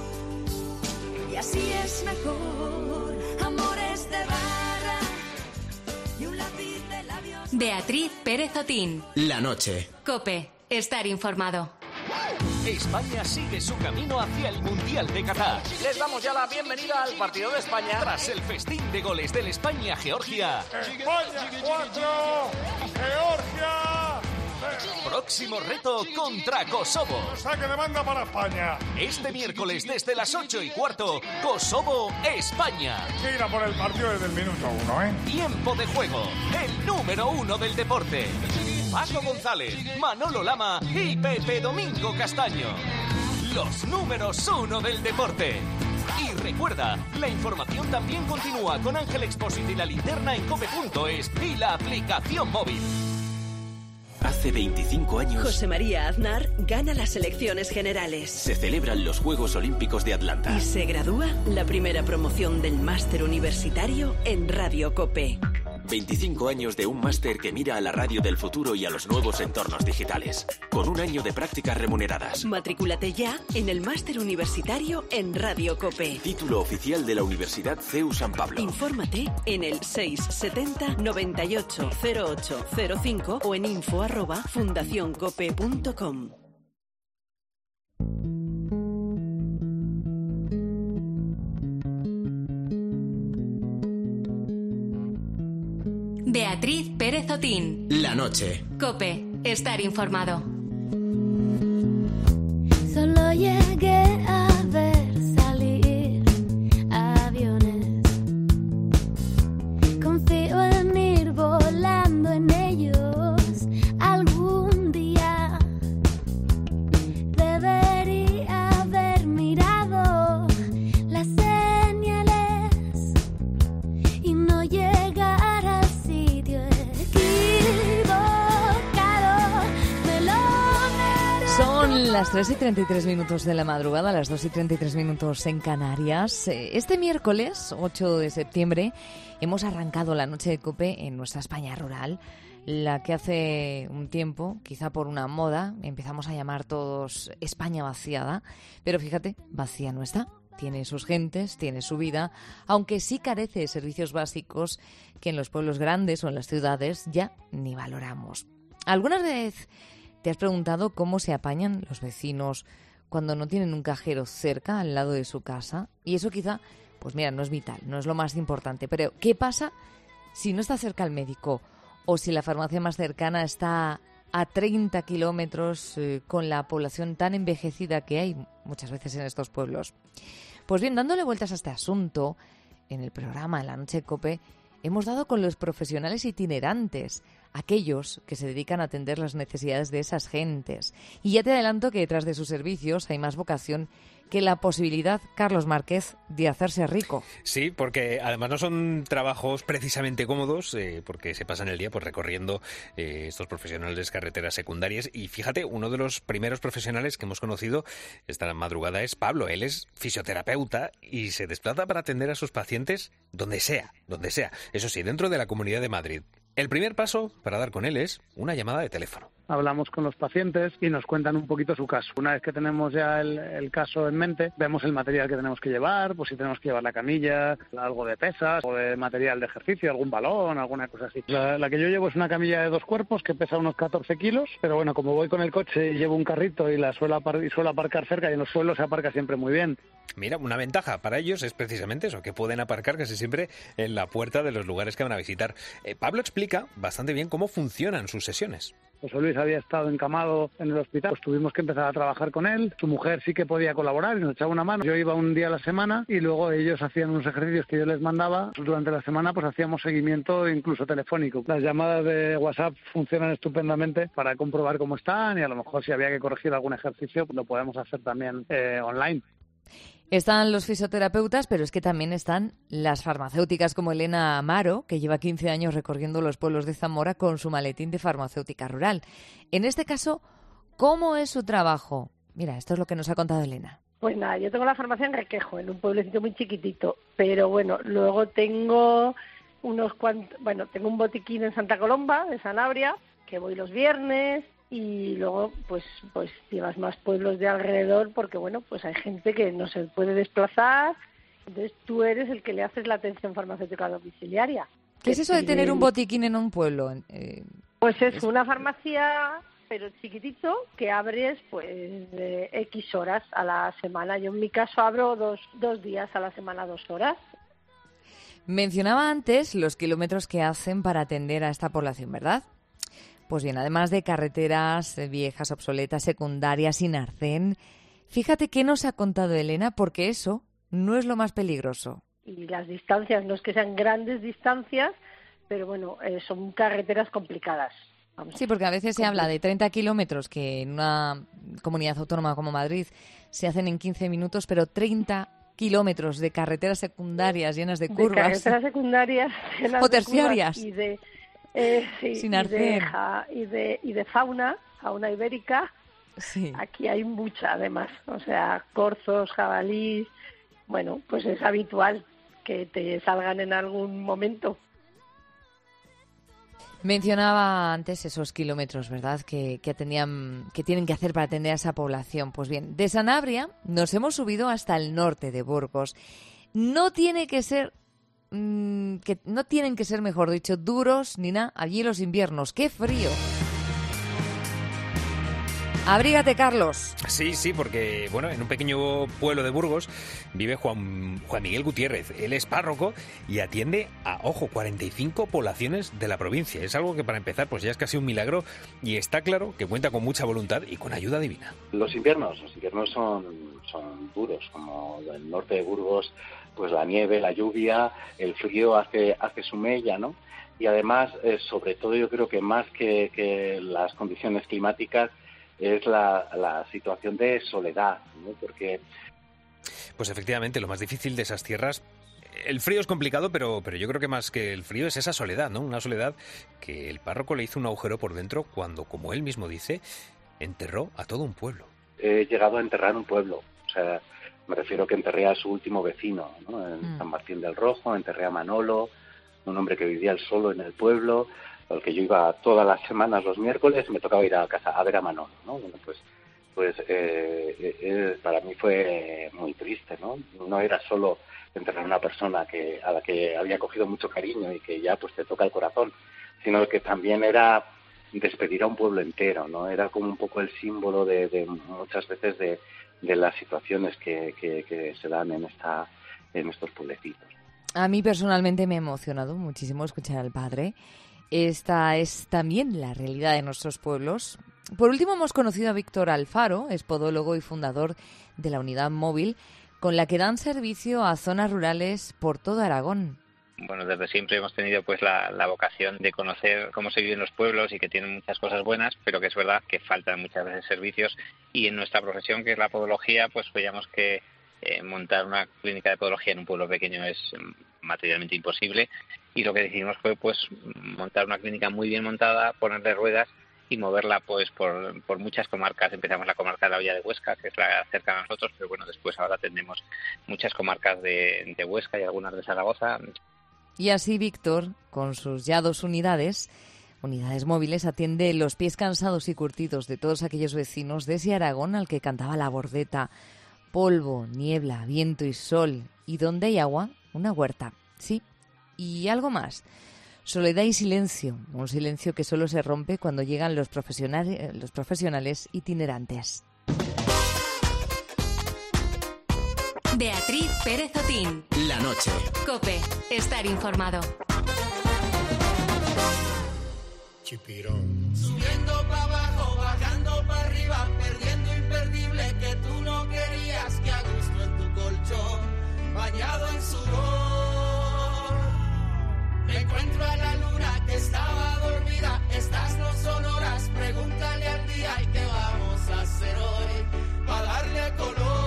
y así es mejor, amores de barra y un lápiz de labios. Beatriz Pérez Otín. La noche. COPE. Estar informado. España sigue su camino hacia el Mundial de Qatar. Les damos ya la bienvenida al partido de España. Tras el festín de goles del España-Georgia. España cuatro, Georgia. Próximo reto contra Kosovo. Saque de banda para España. Este miércoles desde las ocho y cuarto, Kosovo-España. Gira por el partido desde el minuto uno, ¿eh? Tiempo de juego. El número uno del deporte. Paco González, Manolo Lama y Pepe Domingo Castaño. Los números uno del deporte. Y recuerda, la información también continúa con Ángel Expósito y La Linterna en cope punto es y la aplicación móvil. Hace veinticinco años... José María Aznar gana las elecciones generales. Se celebran los Juegos Olímpicos de Atlanta. Y se gradúa la primera promoción del máster universitario en Radio COPE. veinticinco años de un máster que mira a la radio del futuro y a los nuevos entornos digitales. Con un año de prácticas remuneradas. Matrículate ya en el máster universitario en Radio COPE. Título oficial de la Universidad C E U San Pablo. Infórmate en el seiscientos setenta, noventa y ocho, cero ocho cero cinco o en info arroba fundacioncope punto com. Beatriz Pérez Otín. La noche. COPE. Estar informado. Solo llegué a ver salir aviones. Confío en ir volando en ellos algún día. Debería haber mirado las señales y no llegar al sitio equivocado. Me lo merezco. Son las tres y treinta y tres minutos de la madrugada, las dos y treinta y tres minutos en Canarias. Este miércoles, ocho de septiembre, hemos arrancado la noche de COPE en nuestra España rural, la que hace un tiempo, quizá por una moda, empezamos a llamar todos España vaciada, pero fíjate, vacía no está. Tiene sus gentes, tiene su vida, aunque sí carece de servicios básicos que en los pueblos grandes o en las ciudades ya ni valoramos. ¿Alguna vez te has preguntado cómo se apañan los vecinos cuando no tienen un cajero cerca, al lado de su casa? Y eso quizá, pues mira, no es vital, no es lo más importante. Pero, ¿qué pasa si no está cerca el médico? O si la farmacia más cercana está a treinta kilómetros eh, con la población tan envejecida que hay muchas veces en estos pueblos. Pues bien, dándole vueltas a este asunto, en el programa En la Noche de COPE hemos dado con los profesionales itinerantes, aquellos que se dedican a atender las necesidades de esas gentes. Y ya te adelanto que detrás de sus servicios hay más vocación que la posibilidad, Carlos Márquez, de hacerse rico. Sí, porque además no son trabajos precisamente cómodos, eh, porque se pasan el día pues recorriendo eh, estos profesionales carreteras secundarias. Y fíjate, uno de los primeros profesionales que hemos conocido esta madrugada es Pablo. Él es fisioterapeuta y se desplaza para atender a sus pacientes donde sea, donde sea. Eso sí, dentro de la Comunidad de Madrid. El primer paso para dar con él es una llamada de teléfono. Hablamos con los pacientes y nos cuentan un poquito su caso. Una vez que tenemos ya el, el caso en mente, vemos el material que tenemos que llevar, pues si tenemos que llevar la camilla, algo de pesas o de material de ejercicio, algún balón, alguna cosa así. La, la que yo llevo es una camilla de dos cuerpos que pesa unos catorce kilos, pero bueno, como voy con el coche y llevo un carrito y la suelo, apar- y suelo aparcar cerca y en los suelos se aparca siempre muy bien. Mira, una ventaja para ellos es precisamente eso, que pueden aparcar casi siempre en la puerta de los lugares que van a visitar. Eh, Pablo explica bastante bien cómo funcionan sus sesiones. José Luis había estado encamado en el hospital, pues tuvimos que empezar a trabajar con él. Su mujer sí que podía colaborar y nos echaba una mano. Yo iba un día a la semana y luego ellos hacían unos ejercicios que yo les mandaba. Durante la semana pues hacíamos seguimiento incluso telefónico. Las llamadas de WhatsApp funcionan estupendamente para comprobar cómo están y a lo mejor si había que corregir algún ejercicio pues lo podemos hacer también eh, online. Están los fisioterapeutas, pero es que también están las farmacéuticas como Elena Amaro, que lleva quince años recorriendo los pueblos de Zamora con su maletín de farmacéutica rural. En este caso, ¿cómo es su trabajo? Mira, esto es lo que nos ha contado Elena. Pues nada, yo tengo la farmacia en Requejo, en un pueblecito muy chiquitito, pero bueno, luego tengo unos cuantos, bueno, tengo un botiquín en Santa Colomba, de Sanabria, que voy los viernes. Y luego pues pues llevas más pueblos de alrededor porque bueno pues hay gente que no se puede desplazar, entonces tú eres el que le haces la atención farmacéutica domiciliaria. ¿Qué es eso de tener un botiquín en un pueblo? Eh, pues es una farmacia pero chiquitito que abres pues de X horas a la semana. Yo en mi caso abro dos, dos días a la semana, dos horas. Mencionaba antes los kilómetros que hacen para atender a esta población, ¿verdad? Pues bien, además de carreteras viejas, obsoletas, secundarias, sin arcén, fíjate qué nos ha contado Elena, porque eso no es lo más peligroso. Y las distancias, no es que sean grandes distancias, pero bueno, eh, son carreteras complicadas. Vamos. Sí, porque a veces se habla de treinta kilómetros que en una comunidad autónoma como Madrid se hacen en quince minutos, pero treinta kilómetros de carreteras secundarias llenas de curvas. De carreteras secundarias llenas o terciarias. De curvas y de... Eh, sí, Sin y, arcén. de, ja, y, de, y de fauna, fauna ibérica, sí. Aquí hay mucha además, o sea, corzos, jabalís, bueno, pues es habitual que te salgan en algún momento. Mencionaba antes esos kilómetros, ¿verdad?, que, que, tenían, que tienen que hacer para atender a esa población. Pues bien, de Sanabria nos hemos subido hasta el norte de Burgos. No tiene que ser... que no tienen que ser, mejor dicho, duros ni nada allí los inviernos. ¡Qué frío! Abrígate, Carlos. Sí, sí, porque bueno, en un pequeño pueblo de Burgos vive Juan, Juan Miguel Gutiérrez. Él es párroco y atiende a, ojo, cuarenta y cinco poblaciones de la provincia. Es algo que para empezar pues ya es casi un milagro y está claro que cuenta con mucha voluntad y con ayuda divina. Los inviernos, los inviernos son, son duros, como el norte de Burgos, pues la nieve, la lluvia, el frío hace, hace su mella, ¿no? Y además, eh, sobre todo yo creo que más que, que las condiciones climáticas, es la, la situación de soledad, ¿no? Porque... Pues efectivamente, lo más difícil de esas tierras, el frío es complicado, pero, pero yo creo que más que el frío es esa soledad, ¿no? Una soledad que el párroco le hizo un agujero por dentro cuando, como él mismo dice, enterró a todo un pueblo. He llegado a enterrar un pueblo, o sea, me refiero que enterré a su último vecino, ¿no? En mm. San Martín del Rojo, enterré a Manolo, un hombre que vivía él solo en el pueblo, al que yo iba todas las semanas los miércoles, me tocaba ir a casa a ver a Manolo, ¿no? Bueno, pues, pues eh, eh, para mí fue muy triste, ¿no? No era solo enterrar a una persona que a la que había cogido mucho cariño y que ya pues te toca el corazón, sino que también era despedir a un pueblo entero, ¿no? Era como un poco el símbolo de, de muchas veces de, de las situaciones que, que, que se dan en esta en estos pueblecitos. A mí personalmente me ha emocionado muchísimo escuchar al padre. Esta es también la realidad de nuestros pueblos. Por último, hemos conocido a Víctor Alfaro, es podólogo y fundador de la unidad móvil, con la que dan servicio a zonas rurales por todo Aragón. bueno, desde siempre hemos tenido pues la, la vocación de conocer cómo se vive en los pueblos y que tienen muchas cosas buenas, pero que es verdad que faltan muchas veces servicios, y en nuestra profesión, que es la podología, pues veíamos que eh, montar una clínica de podología en un pueblo pequeño es materialmente imposible, y lo que decidimos fue pues montar una clínica muy bien montada, ponerle ruedas y moverla pues por, por muchas comarcas. Empezamos la comarca de la Hoya de Huesca, que es la cerca a nosotros, pero bueno, después ahora tenemos muchas comarcas de, de Huesca y algunas de Zaragoza. Y así Víctor, con sus ya dos unidades, unidades móviles, atiende los pies cansados y curtidos de todos aquellos vecinos de ese Aragón al que cantaba la Bordeta. Polvo, niebla, viento y sol. Y donde hay agua, una huerta. Sí, y algo más. Soledad y silencio. Un silencio que solo se rompe cuando llegan los profesionales, los profesionales itinerantes. Beatriz Pérez Otín. La noche. COPE. Estar informado. Chipirón. Subiendo para abajo, bajando para arriba, perdiendo imperdible que tú no querías, que a gusto en tu colchón, bañado en sudor. Me encuentro a la luna que estaba dormida, estas no son horas, pregúntale al día y qué vamos a hacer hoy para darle color.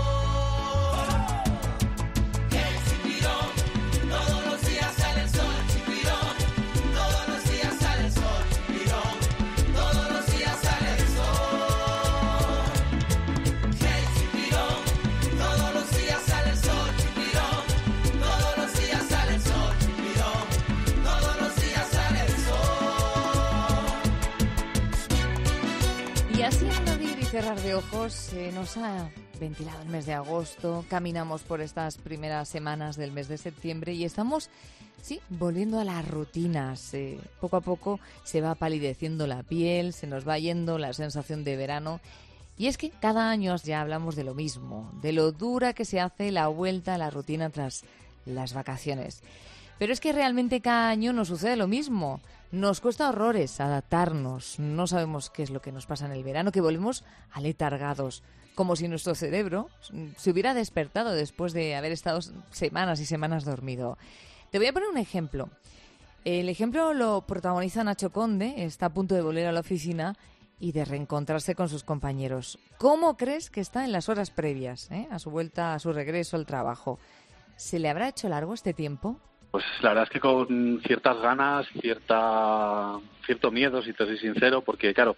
Cerrar de ojos, se nos ha ventilado el mes de agosto, caminamos por estas primeras semanas del mes de septiembre y estamos, sí, volviendo a las rutinas. Eh, poco a poco se va palideciendo la piel, se nos va yendo la sensación de verano. Y es que cada año ya hablamos de lo mismo, de lo dura que se hace la vuelta a la rutina tras las vacaciones. Pero es que realmente cada año nos sucede lo mismo. Nos cuesta horrores adaptarnos, no sabemos qué es lo que nos pasa en el verano, que volvemos aletargados, como si nuestro cerebro se hubiera despertado después de haber estado semanas y semanas dormido. Te voy a poner un ejemplo. El ejemplo lo protagoniza Nacho Conde, está a punto de volver a la oficina y de reencontrarse con sus compañeros. ¿Cómo crees que está en las horas previas, eh, a su vuelta, a su regreso al trabajo? ¿Se le habrá hecho largo este tiempo? Pues la verdad es que con ciertas ganas, cierta cierto miedo, si te soy sincero, porque claro,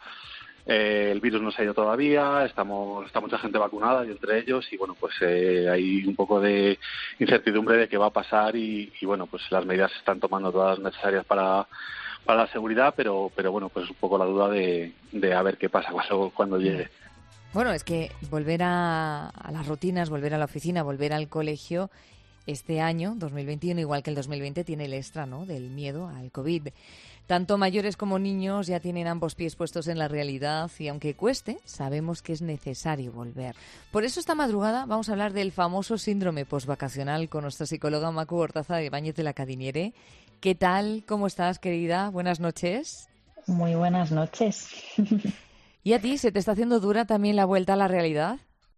eh, el virus no se ha ido todavía, estamos está mucha gente vacunada, y entre ellos, y bueno, pues eh, hay un poco de incertidumbre de qué va a pasar y, y bueno, pues las medidas se están tomando todas necesarias para para la seguridad, pero pero bueno, pues un poco la duda de, de a ver qué pasa cuando, cuando llegue. Bueno, es que volver a, a las rutinas, volver a la oficina, volver al colegio, este año, dos mil veintiuno, igual que el dos mil veinte, tiene el extra, ¿no?, del miedo al COVID. Tanto mayores como niños ya tienen ambos pies puestos en la realidad y aunque cueste, sabemos que es necesario volver. Por eso esta madrugada vamos a hablar del famoso síndrome posvacacional con nuestra psicóloga Macu Gortaza de Ibáñez de la Cadiniere. ¿Qué tal? ¿Cómo estás, querida? Buenas noches. Muy buenas noches. ¿Y a ti se te está haciendo dura también la vuelta a la realidad?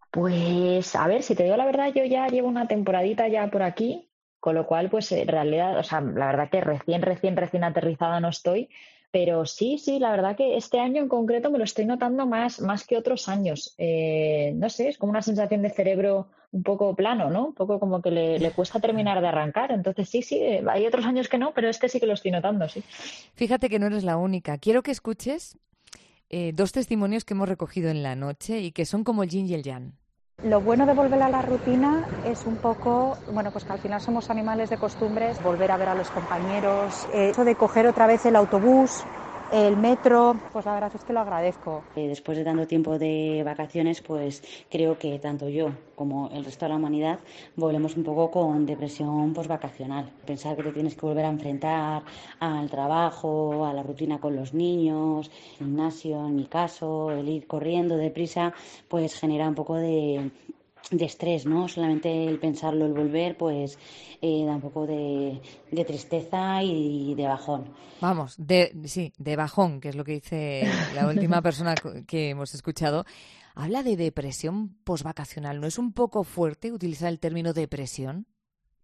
Pues, a ver, si te digo la verdad, yo ya llevo una temporadita ya por aquí, con lo cual, pues, en realidad, o sea, la verdad que recién, recién, recién aterrizada no estoy, pero sí, sí, la verdad que este año en concreto me lo estoy notando más, más que otros años. Eh, no sé, es como una sensación de cerebro un poco plano, ¿no? Un poco como que le, le cuesta terminar de arrancar. Entonces, sí, sí, hay otros años que no, pero este sí que lo estoy notando, sí. Fíjate que no eres la única. Quiero que escuches eh, dos testimonios que hemos recogido en la noche y que son como el yin y el yang. Lo bueno de volver a la rutina es un poco, bueno, pues que al final somos animales de costumbres, volver a ver a los compañeros, eh, eso de coger otra vez el autobús, el metro, pues la verdad es que lo agradezco. Después de tanto tiempo de vacaciones, pues creo que tanto yo como el resto de la humanidad volvemos un poco con depresión posvacacional. Pensar que te tienes que volver a enfrentar al trabajo, a la rutina con los niños, el gimnasio en mi caso, el ir corriendo deprisa, pues genera un poco de... de estrés, ¿no? Solamente el pensarlo, el volver, pues eh, da un poco de, de tristeza y de bajón. Vamos, de sí, de bajón, que es lo que dice la última persona que hemos escuchado. Habla de depresión posvacacional. ¿No es un poco fuerte utilizar el término depresión?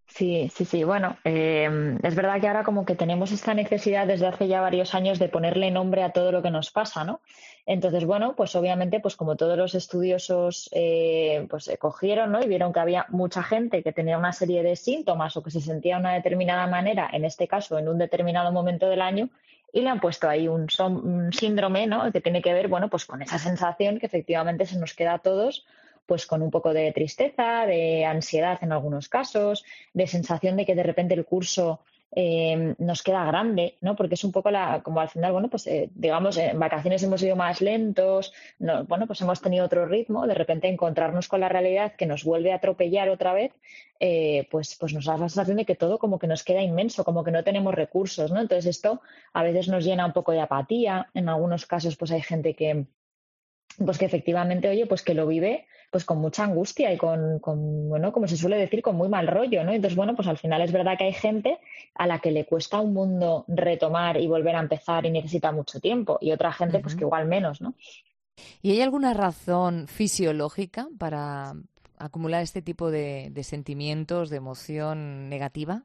Sí, sí, sí. Bueno, eh, es verdad que ahora como que tenemos esta necesidad desde hace ya varios años de ponerle nombre a todo lo que nos pasa, ¿no? Entonces, bueno, pues obviamente, pues como todos los estudiosos eh, pues eh, cogieron, ¿no? Y vieron que había mucha gente que tenía una serie de síntomas o que se sentía de una determinada manera, en este caso, en un determinado momento del año, y le han puesto ahí un, som- un síndrome, ¿no? Que tiene que ver, bueno, pues con esa sensación que efectivamente se nos queda a todos pues con un poco de tristeza, de ansiedad en algunos casos, de sensación de que de repente el curso eh, nos queda grande, ¿no? Porque es un poco la, como al final, bueno, pues eh, digamos, en vacaciones hemos ido más lentos, no, bueno, pues hemos tenido otro ritmo, de repente encontrarnos con la realidad que nos vuelve a atropellar otra vez, eh, pues, pues nos da la sensación de que todo como que nos queda inmenso, como que no tenemos recursos, ¿no? Entonces esto a veces nos llena un poco de apatía, en algunos casos pues hay gente que pues que efectivamente, oye, pues que lo vive pues con mucha angustia y con, con, bueno, como se suele decir, con muy mal rollo, ¿no? Entonces, bueno, pues al final es verdad que hay gente a la que le cuesta un mundo retomar y volver a empezar y necesita mucho tiempo, y otra gente pues que igual menos, ¿no? ¿Y hay alguna razón fisiológica para acumular este tipo de, de sentimientos, de emoción negativa?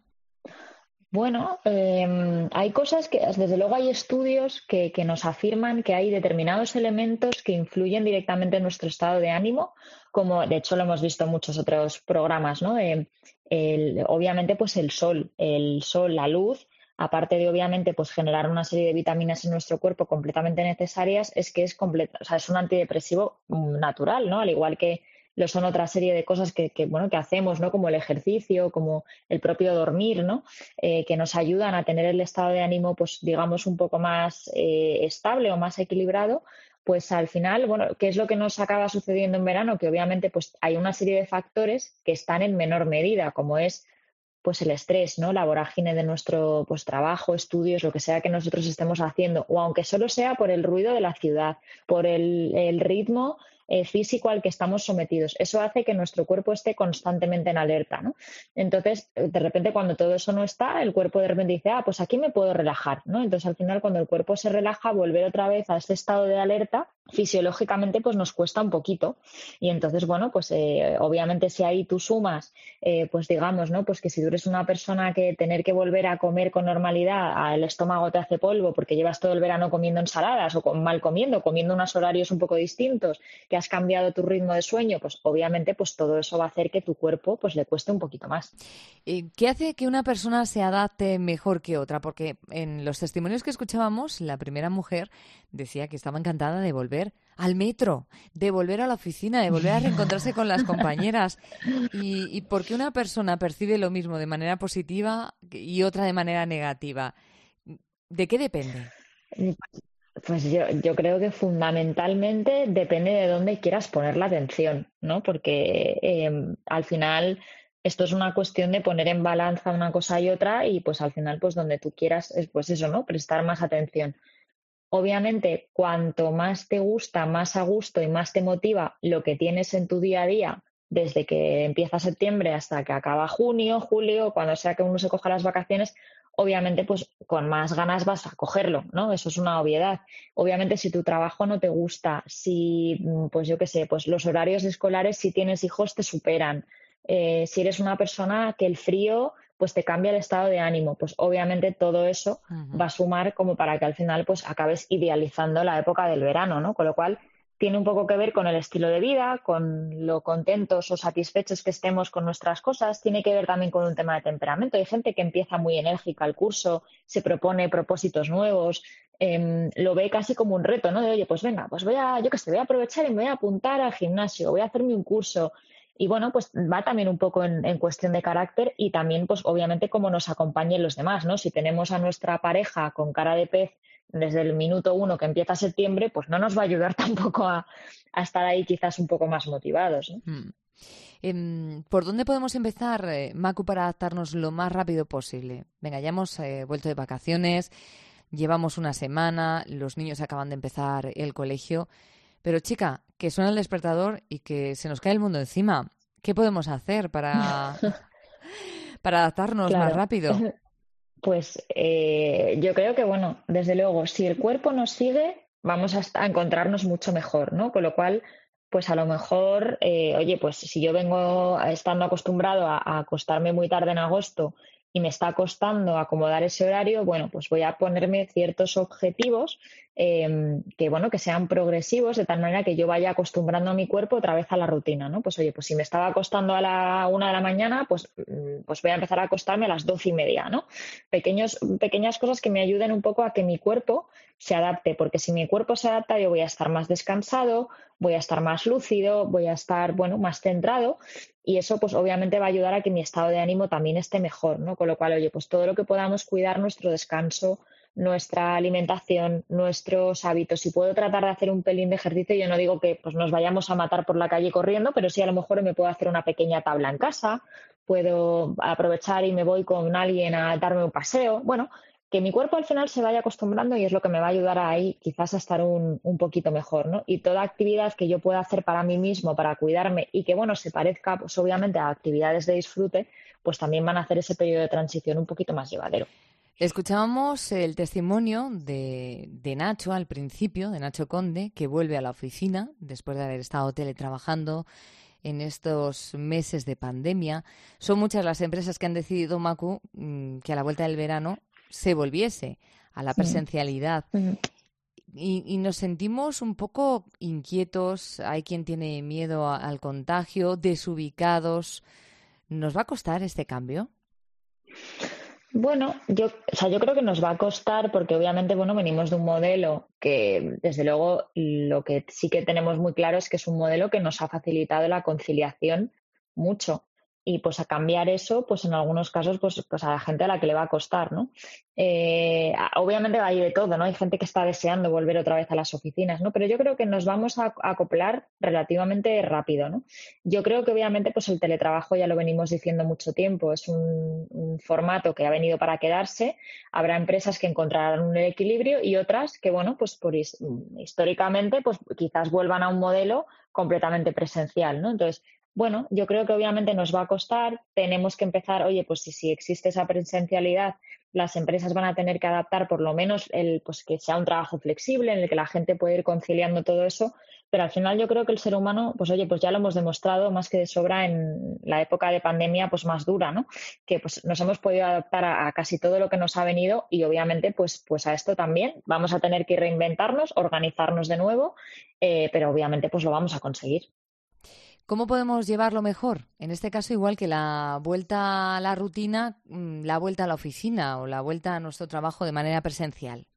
Bueno, eh, hay cosas que, desde luego hay estudios que, que nos afirman que hay determinados elementos que influyen directamente en nuestro estado de ánimo, como de hecho lo hemos visto en muchos otros programas, ¿no? Eh, el, obviamente, pues el sol, el sol, la luz, aparte de obviamente pues generar una serie de vitaminas en nuestro cuerpo completamente necesarias, es que es completa, o sea, es un antidepresivo natural, ¿no? Al igual que lo son otra serie de cosas que, que, bueno, que hacemos, ¿no? Como el ejercicio, como el propio dormir, ¿no? Eh, que nos ayudan a tener el estado de ánimo, pues digamos, un poco más eh, estable o más equilibrado. Pues al final, bueno, ¿qué es lo que nos acaba sucediendo en verano? Que obviamente pues hay una serie de factores que están en menor medida, como es pues el estrés, ¿no? La vorágine de nuestro pues trabajo, estudios, lo que sea que nosotros estemos haciendo, o aunque solo sea por el ruido de la ciudad, por el, el ritmo eh, físico al que estamos sometidos. Eso hace que nuestro cuerpo esté constantemente en alerta, ¿no? Entonces, de repente, cuando todo eso no está, el cuerpo de repente dice, ah, pues aquí me puedo relajar, ¿no? Entonces, al final, cuando el cuerpo se relaja, volver otra vez a este estado de alerta, fisiológicamente, pues nos cuesta un poquito. Y entonces, bueno, pues eh, obviamente si ahí tú sumas, eh, pues digamos, ¿no? Pues que si tú eres una persona que tener que volver a comer con normalidad, el estómago te hace polvo porque llevas todo el verano comiendo ensaladas o con, mal comiendo, comiendo unos horarios un poco distintos, que has cambiado tu ritmo de sueño, pues obviamente pues todo eso va a hacer que tu cuerpo pues le cueste un poquito más. ¿Qué hace que una persona se adapte mejor que otra? Porque en los testimonios que escuchábamos, la primera mujer decía que estaba encantada de volver al metro, de volver a la oficina, de volver a reencontrarse con las compañeras. ¿Y, y por qué una persona percibe lo mismo de manera positiva y otra de manera negativa? ¿De qué depende? Pues yo, yo creo que fundamentalmente depende de dónde quieras poner la atención, ¿no? Porque eh, al final esto es una cuestión de poner en balanza una cosa y otra, y pues al final pues donde tú quieras, pues eso, ¿no? Prestar más atención. Obviamente, cuanto más te gusta, más a gusto y más te motiva lo que tienes en tu día a día, desde que empieza septiembre hasta que acaba junio, julio, cuando sea que uno se coja las vacaciones, obviamente pues con más ganas vas a cogerlo, ¿no? Eso es una obviedad. Obviamente si tu trabajo no te gusta, si, pues yo qué sé, pues los horarios escolares si tienes hijos te superan, eh, si eres una persona que el frío pues te cambia el estado de ánimo, pues obviamente todo eso uh-huh. va a sumar como para que al final pues acabes idealizando la época del verano, ¿no? Con lo cual tiene un poco que ver con el estilo de vida, con lo contentos o satisfechos que estemos con nuestras cosas, tiene que ver también con un tema de temperamento. Hay gente que empieza muy enérgica el curso, se propone propósitos nuevos, eh, lo ve casi como un reto, ¿no? De oye, pues venga, pues voy a, yo qué sé, voy a aprovechar y me voy a apuntar al gimnasio, voy a hacerme un curso. Y bueno, pues va también un poco en, en cuestión de carácter y también, pues obviamente, cómo nos acompañen los demás, ¿no? Si tenemos a nuestra pareja con cara de pez desde el minuto uno que empieza septiembre, pues no nos va a ayudar tampoco a, a estar ahí quizás un poco más motivados, ¿no? Hmm. Eh, ¿Por dónde podemos empezar, eh, Macu, para adaptarnos lo más rápido posible? Venga, ya hemos eh, vuelto de vacaciones, llevamos una semana, los niños acaban de empezar el colegio. Pero chica, que suena el despertador y que se nos cae el mundo encima. ¿Qué podemos hacer para, para adaptarnos claro. más rápido? Pues eh, yo creo que, bueno, desde luego, si el cuerpo nos sigue, vamos a, a encontrarnos mucho mejor, ¿no? Con lo cual, pues a lo mejor, eh, oye, pues si yo vengo estando acostumbrado a, a acostarme muy tarde en agosto y me está costando acomodar ese horario, bueno, pues voy a ponerme ciertos objetivos eh, que, bueno, que sean progresivos, de tal manera que yo vaya acostumbrando a mi cuerpo otra vez a la rutina, ¿no? Pues oye, pues si me estaba acostando a la una de la mañana, pues, pues voy a empezar a acostarme a las doce y media, ¿no? Pequeños, pequeñas cosas que me ayuden un poco a que mi cuerpo se adapte, porque si mi cuerpo se adapta, yo voy a estar más descansado, voy a estar más lúcido, voy a estar, bueno, más centrado, y eso pues obviamente va a ayudar a que mi estado de ánimo también esté mejor, ¿no? Con lo cual, oye, pues todo lo que podamos cuidar nuestro descanso, nuestra alimentación, nuestros hábitos. Si puedo tratar de hacer un pelín de ejercicio, yo no digo que pues nos vayamos a matar por la calle corriendo, pero sí a lo mejor me puedo hacer una pequeña tabla en casa, puedo aprovechar y me voy con alguien a darme un paseo. Bueno, que mi cuerpo al final se vaya acostumbrando y es lo que me va a ayudar ahí quizás a estar un, un poquito mejor, ¿no? Y toda actividad que yo pueda hacer para mí mismo, para cuidarme y que, bueno, se parezca pues obviamente a actividades de disfrute, pues también van a hacer ese periodo de transición un poquito más llevadero. Escuchábamos el testimonio de, de Nacho al principio, de Nacho Conde, que vuelve a la oficina después de haber estado teletrabajando en estos meses de pandemia. Son muchas las empresas que han decidido, Macu, que a la vuelta del verano se volviese a la presencialidad. Sí. Y, y nos sentimos un poco inquietos, hay quien tiene miedo a, al contagio, desubicados. ¿Nos va a costar este cambio? Bueno, yo, o sea, yo creo que nos va a costar porque obviamente, bueno, venimos de un modelo que, desde luego, lo que sí que tenemos muy claro es que es un modelo que nos ha facilitado la conciliación mucho. Y pues a cambiar eso, pues en algunos casos, pues, pues a la gente a la que le va a costar, ¿no? Eh, obviamente va a ir de todo, ¿no? Hay gente que está deseando volver otra vez a las oficinas, ¿no? Pero yo creo que nos vamos a acoplar relativamente rápido, ¿no? Yo creo que obviamente pues el teletrabajo ya lo venimos diciendo mucho tiempo, es un, un formato que ha venido para quedarse. Habrá empresas que encontrarán un equilibrio y otras que, bueno, pues por históricamente, pues quizás vuelvan a un modelo completamente presencial, ¿no? Entonces, bueno, yo creo que obviamente nos va a costar, tenemos que empezar, oye, pues si, si existe esa presencialidad, las empresas van a tener que adaptar por lo menos el, pues que sea un trabajo flexible en el que la gente puede ir conciliando todo eso, pero al final yo creo que el ser humano, pues oye, pues ya lo hemos demostrado más que de sobra en la época de pandemia pues más dura, ¿no? Que pues nos hemos podido adaptar a, a casi todo lo que nos ha venido y obviamente pues, pues a esto también vamos a tener que reinventarnos, organizarnos de nuevo, eh, pero obviamente pues lo vamos a conseguir. ¿Cómo podemos llevarlo mejor? En este caso, igual que la vuelta a la rutina, la vuelta a la oficina o la vuelta a nuestro trabajo de manera presencial.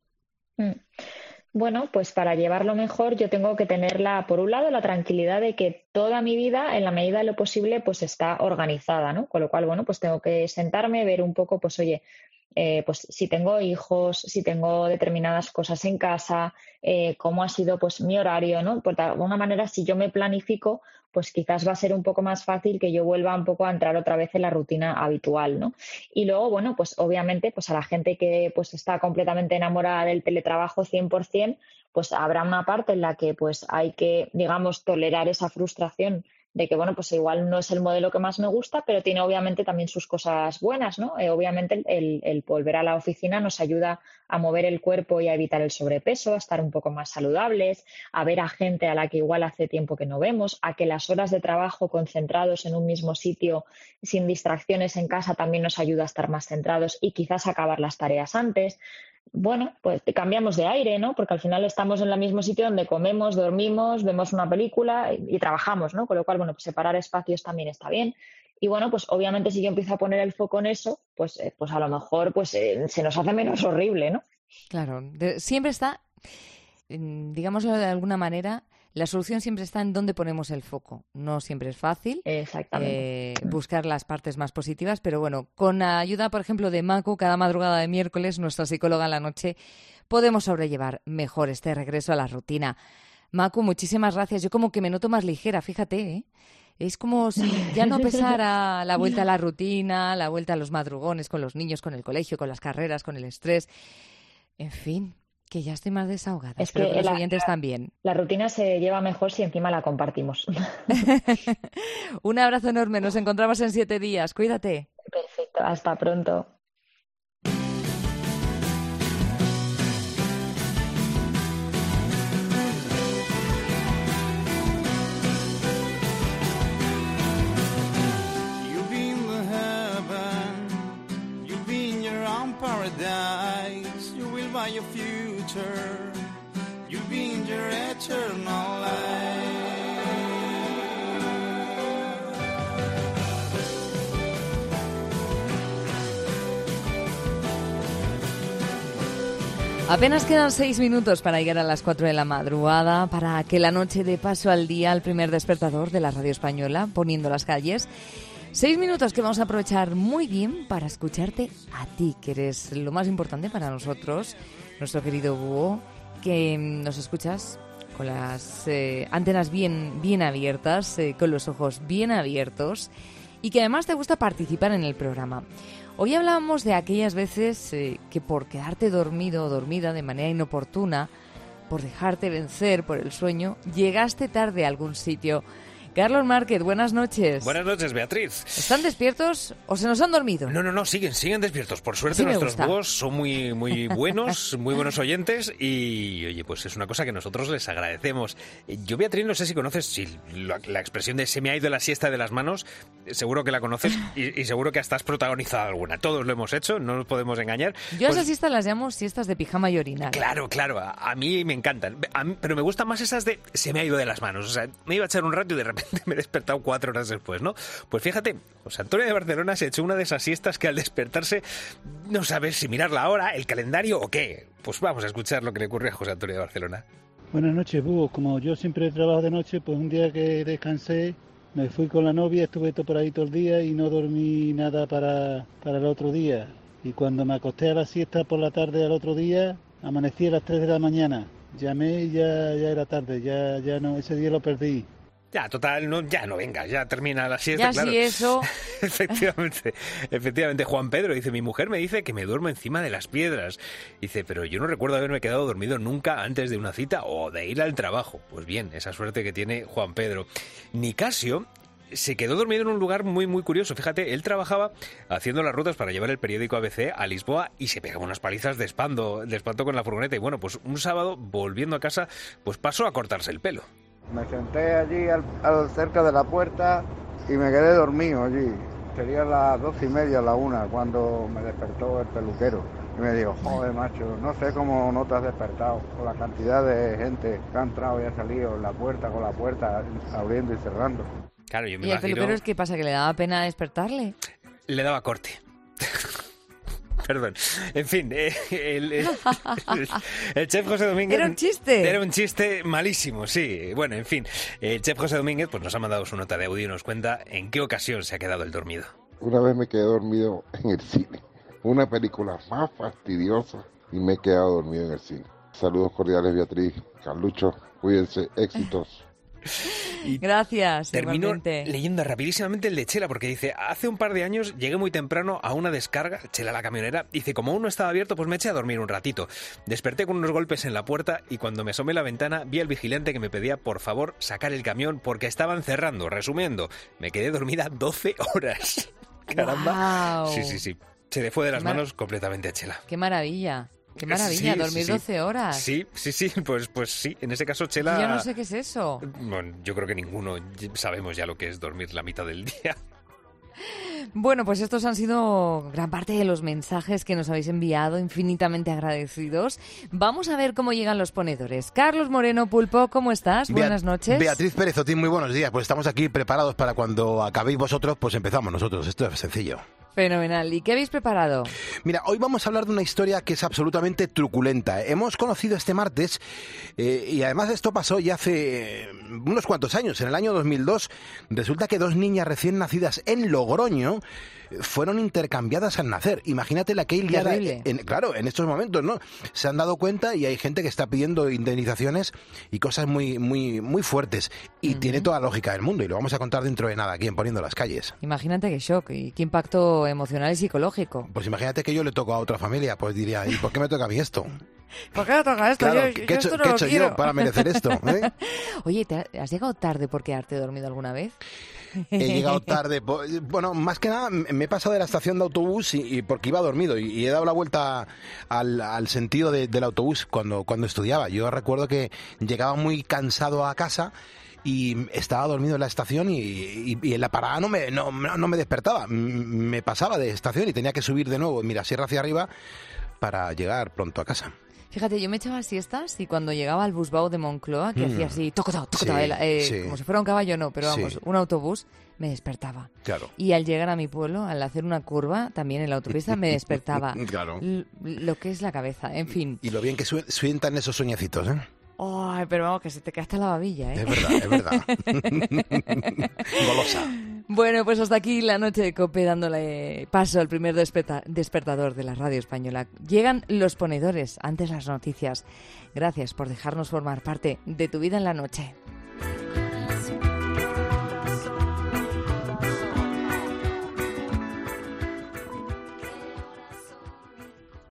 Bueno, pues para llevarlo mejor yo tengo que tener, la, por un lado, la tranquilidad de que toda mi vida, en la medida de lo posible, pues está organizada, ¿no? Con lo cual, bueno, pues tengo que sentarme, ver un poco, pues oye, Eh, pues si tengo hijos, si tengo determinadas cosas en casa, eh, cómo ha sido pues mi horario, ¿no? Pues de alguna manera, si yo me planifico, pues quizás va a ser un poco más fácil que yo vuelva un poco a entrar otra vez en la rutina habitual, ¿no? Y luego, bueno, pues obviamente, pues a la gente que pues está completamente enamorada del teletrabajo cien por ciento, pues habrá una parte en la que pues hay que, digamos, tolerar esa frustración de que, bueno, pues igual no es el modelo que más me gusta, pero tiene obviamente también sus cosas buenas, ¿no? Eh, obviamente el, el volver a la oficina nos ayuda a mover el cuerpo y a evitar el sobrepeso, a estar un poco más saludables, a ver a gente a la que igual hace tiempo que no vemos, a que las horas de trabajo concentrados en un mismo sitio, sin distracciones en casa, también nos ayuda a estar más centrados y quizás acabar las tareas antes. Bueno, pues cambiamos de aire, ¿no? Porque al final estamos en el mismo sitio donde comemos, dormimos, vemos una película y, y trabajamos, ¿no? Con lo cual, bueno, pues separar espacios también está bien. Y bueno, pues obviamente si yo empiezo a poner el foco en eso, pues, eh, pues a lo mejor pues eh, se nos hace menos horrible, ¿no? Claro, de, siempre está, digámoslo de alguna manera, la solución siempre está en dónde ponemos el foco. No siempre es fácil Exactamente. Eh, buscar las partes más positivas, pero bueno, con la ayuda, por ejemplo, de Macu, cada madrugada de miércoles, nuestra psicóloga en la noche, podemos sobrellevar mejor este regreso a la rutina. Macu, muchísimas gracias. Yo como que me noto más ligera, fíjate, ¿eh? Es como si ya no pesara la vuelta a la rutina, la vuelta a los madrugones con los niños, con el colegio, con las carreras, con el estrés. En fin, que ya estoy más desahogada. Es Espero que, que los la, oyentes la, también. La rutina se lleva mejor si encima la compartimos. Un abrazo enorme. Nos encontramos en siete días. Cuídate. Perfecto. Hasta pronto. by your future. You've been your eternal life. Apenas quedan seis minutos para llegar a las cuatro de la madrugada, para que la noche dé paso al día al primer despertador de la radio española, poniendo las calles. Seis minutos que vamos a aprovechar muy bien para escucharte a ti, que eres lo más importante para nosotros, nuestro querido búho, que nos escuchas con las eh, antenas bien, bien abiertas, eh, con los ojos bien abiertos, y que además te gusta participar en el programa. Hoy hablábamos de aquellas veces eh, que por quedarte dormido o dormida de manera inoportuna, por dejarte vencer por el sueño, llegaste tarde a algún sitio. Carlos Márquez, buenas noches. Buenas noches, Beatriz. ¿Están despiertos o se nos han dormido? No, no, no, siguen, siguen despiertos. Por suerte Sí, me nuestros gusta. búhos son muy, muy buenos, muy buenos oyentes y, oye, pues es una cosa que nosotros les agradecemos. Yo, Beatriz, no sé si conoces si la, la expresión de se me ha ido la siesta de las manos, seguro que la conoces y, y seguro que hasta has protagonizado alguna. Todos lo hemos hecho, no nos podemos engañar. Yo a Pues, esas siestas las llamo siestas de pijama y orinal. Claro, claro, a, a mí me encantan. A mí- pero me gustan más esas de se me ha ido de las manos. O sea, me iba a echar un rato y de repente me he despertado cuatro horas después, ¿no? Pues fíjate, José Antonio de Barcelona se echó una de esas siestas que al despertarse no sabes si mirar la hora, el calendario o qué. Pues vamos a escuchar lo que le ocurrió a José Antonio de Barcelona. Buenas noches, Búho. Como yo siempre trabajo de noche, pues un día que descansé, me fui con la novia, estuve todo por ahí todo el día y no dormí nada para, para el otro día. Y cuando me acosté a la siesta por la tarde al otro día, amanecí a las tres de la mañana. Llamé y ya, ya era tarde, ya, ya no, ese día lo perdí. Ya, total, no, ya no venga, ya termina la siesta, Ya claro. si eso... Efectivamente, efectivamente, Juan Pedro dice, mi mujer me dice que me duermo encima de las piedras. Dice, pero yo no recuerdo haberme quedado dormido nunca antes de una cita o de ir al trabajo. Pues bien, esa suerte que tiene Juan Pedro. Nicasio se quedó dormido en un lugar muy, muy curioso. Fíjate, él trabajaba haciendo las rutas para llevar el periódico A B C a Lisboa y se pegaba unas palizas de espanto, de espanto con la furgoneta. Y bueno, pues un sábado, volviendo a casa, pues pasó a cortarse el pelo. Me senté allí al, al- cerca de la puerta y me quedé dormido allí. Serían las doce y media, la una, cuando me despertó el peluquero. Y me dijo, joder, macho, no sé cómo no te has despertado con la cantidad de gente que ha entrado y ha salido en la puerta con la puerta, abriendo y cerrando. Claro, yo me ¿Y el imagino... peluquero es qué pasa? ¿Que le daba pena despertarle? Le daba corte. Perdón. En fin, eh, el, el- el- el chef José Domínguez... Era un chiste. Era un chiste malísimo, sí. Bueno, en fin, el chef José Domínguez pues nos ha mandado su nota de audio y nos cuenta en qué ocasión se ha quedado el dormido. Una vez me quedé dormido en el cine. Una película más fastidiosa y me he quedado dormido en el cine. Saludos cordiales, Beatriz, Carlucho, cuídense, éxitos. Gracias, Termino igualmente. leyendo rapidísimamente el de Chela, porque dice, hace un par de años llegué muy temprano a una descarga, Chela la camionera, dice, como aún no estaba abierto, pues me eché a dormir un ratito. Desperté con unos golpes en la puerta y cuando me asomé a la ventana vi al vigilante que me pedía, por favor, sacar el camión porque estaban cerrando. Resumiendo, me quedé dormida doce horas. Caramba. Guau. Sí, sí, sí. Se le fue de las Qué mar- manos completamente a Chela. Qué maravilla. Qué maravilla, Sí, dormir sí, sí. doce horas. Sí, sí, sí, pues, pues sí, en ese caso Chela... Yo no sé qué es eso. Bueno, yo creo que ninguno sabemos ya lo que es dormir la mitad del día. Bueno, pues estos han sido gran parte de los mensajes que nos habéis enviado, infinitamente agradecidos. Vamos a ver cómo llegan los ponedores. Carlos Moreno Pulpo, ¿cómo estás? Bea- Buenas noches. Beatriz Pérez Otín, muy buenos días. Pues estamos aquí preparados para cuando acabéis vosotros, pues empezamos nosotros. Esto es sencillo. Fenomenal. ¿Y qué habéis preparado? Mira, hoy vamos a hablar de una historia que es absolutamente truculenta. Hemos conocido este martes, eh, y además esto pasó ya hace eh, unos cuantos años. En el año dos mil dos, resulta que dos niñas recién nacidas en Logroño eh, fueron intercambiadas al nacer. Imagínate la que hay liada Terrible. en, claro, en estos momentos, ¿no? Se han dado cuenta y hay gente que está pidiendo indemnizaciones y cosas muy, muy, muy fuertes. Y tiene toda la lógica del mundo y lo vamos a contar dentro de nada aquí en Poniendo las Calles. Imagínate qué shock y qué impacto emocional y psicológico. Pues imagínate que yo le toco a otra familia, pues diría, ¿y por qué me toca a mí esto? ¿Por qué no toca esto? Claro, Yo- ¿qué yo he hecho, esto no qué he lo hecho quiero. yo para merecer esto? ¿eh? Oye, ¿te ha- ¿has llegado tarde por quedarte dormido alguna vez? He llegado tarde, po- bueno, más que nada me he pasado de la estación de autobús y, y porque iba dormido y, y he dado la vuelta al, al sentido de- del autobús cuando, cuando estudiaba. Yo recuerdo que llegaba muy cansado a casa y estaba dormido en la estación y, y- y en la parada no me, no, no me despertaba, M- me pasaba de estación y tenía que subir de nuevo, mira, sierra hacia arriba para llegar pronto a casa. Fíjate, yo me echaba siestas y cuando llegaba al busbao de Moncloa, que Mm. hacía así, tocotó, tocotó, Sí, eh, sí. como si fuera un caballo, no, pero vamos, Sí. un autobús, me despertaba. Claro. Y al llegar a mi pueblo, al hacer una curva, también en la autopista, me despertaba. Claro. L- lo que es la cabeza, en fin. Y lo bien que su- suentan esos sueñecitos, ¿eh? Ay, pero vamos, que se te queda hasta la babilla, ¿eh? Es verdad, es verdad. Golosa. Bueno, pues hasta aquí la noche de COPE, dándole paso al primer desperta- despertador de la radio española. Llegan los ponedores, antes las noticias. Gracias por dejarnos formar parte de tu vida en la noche.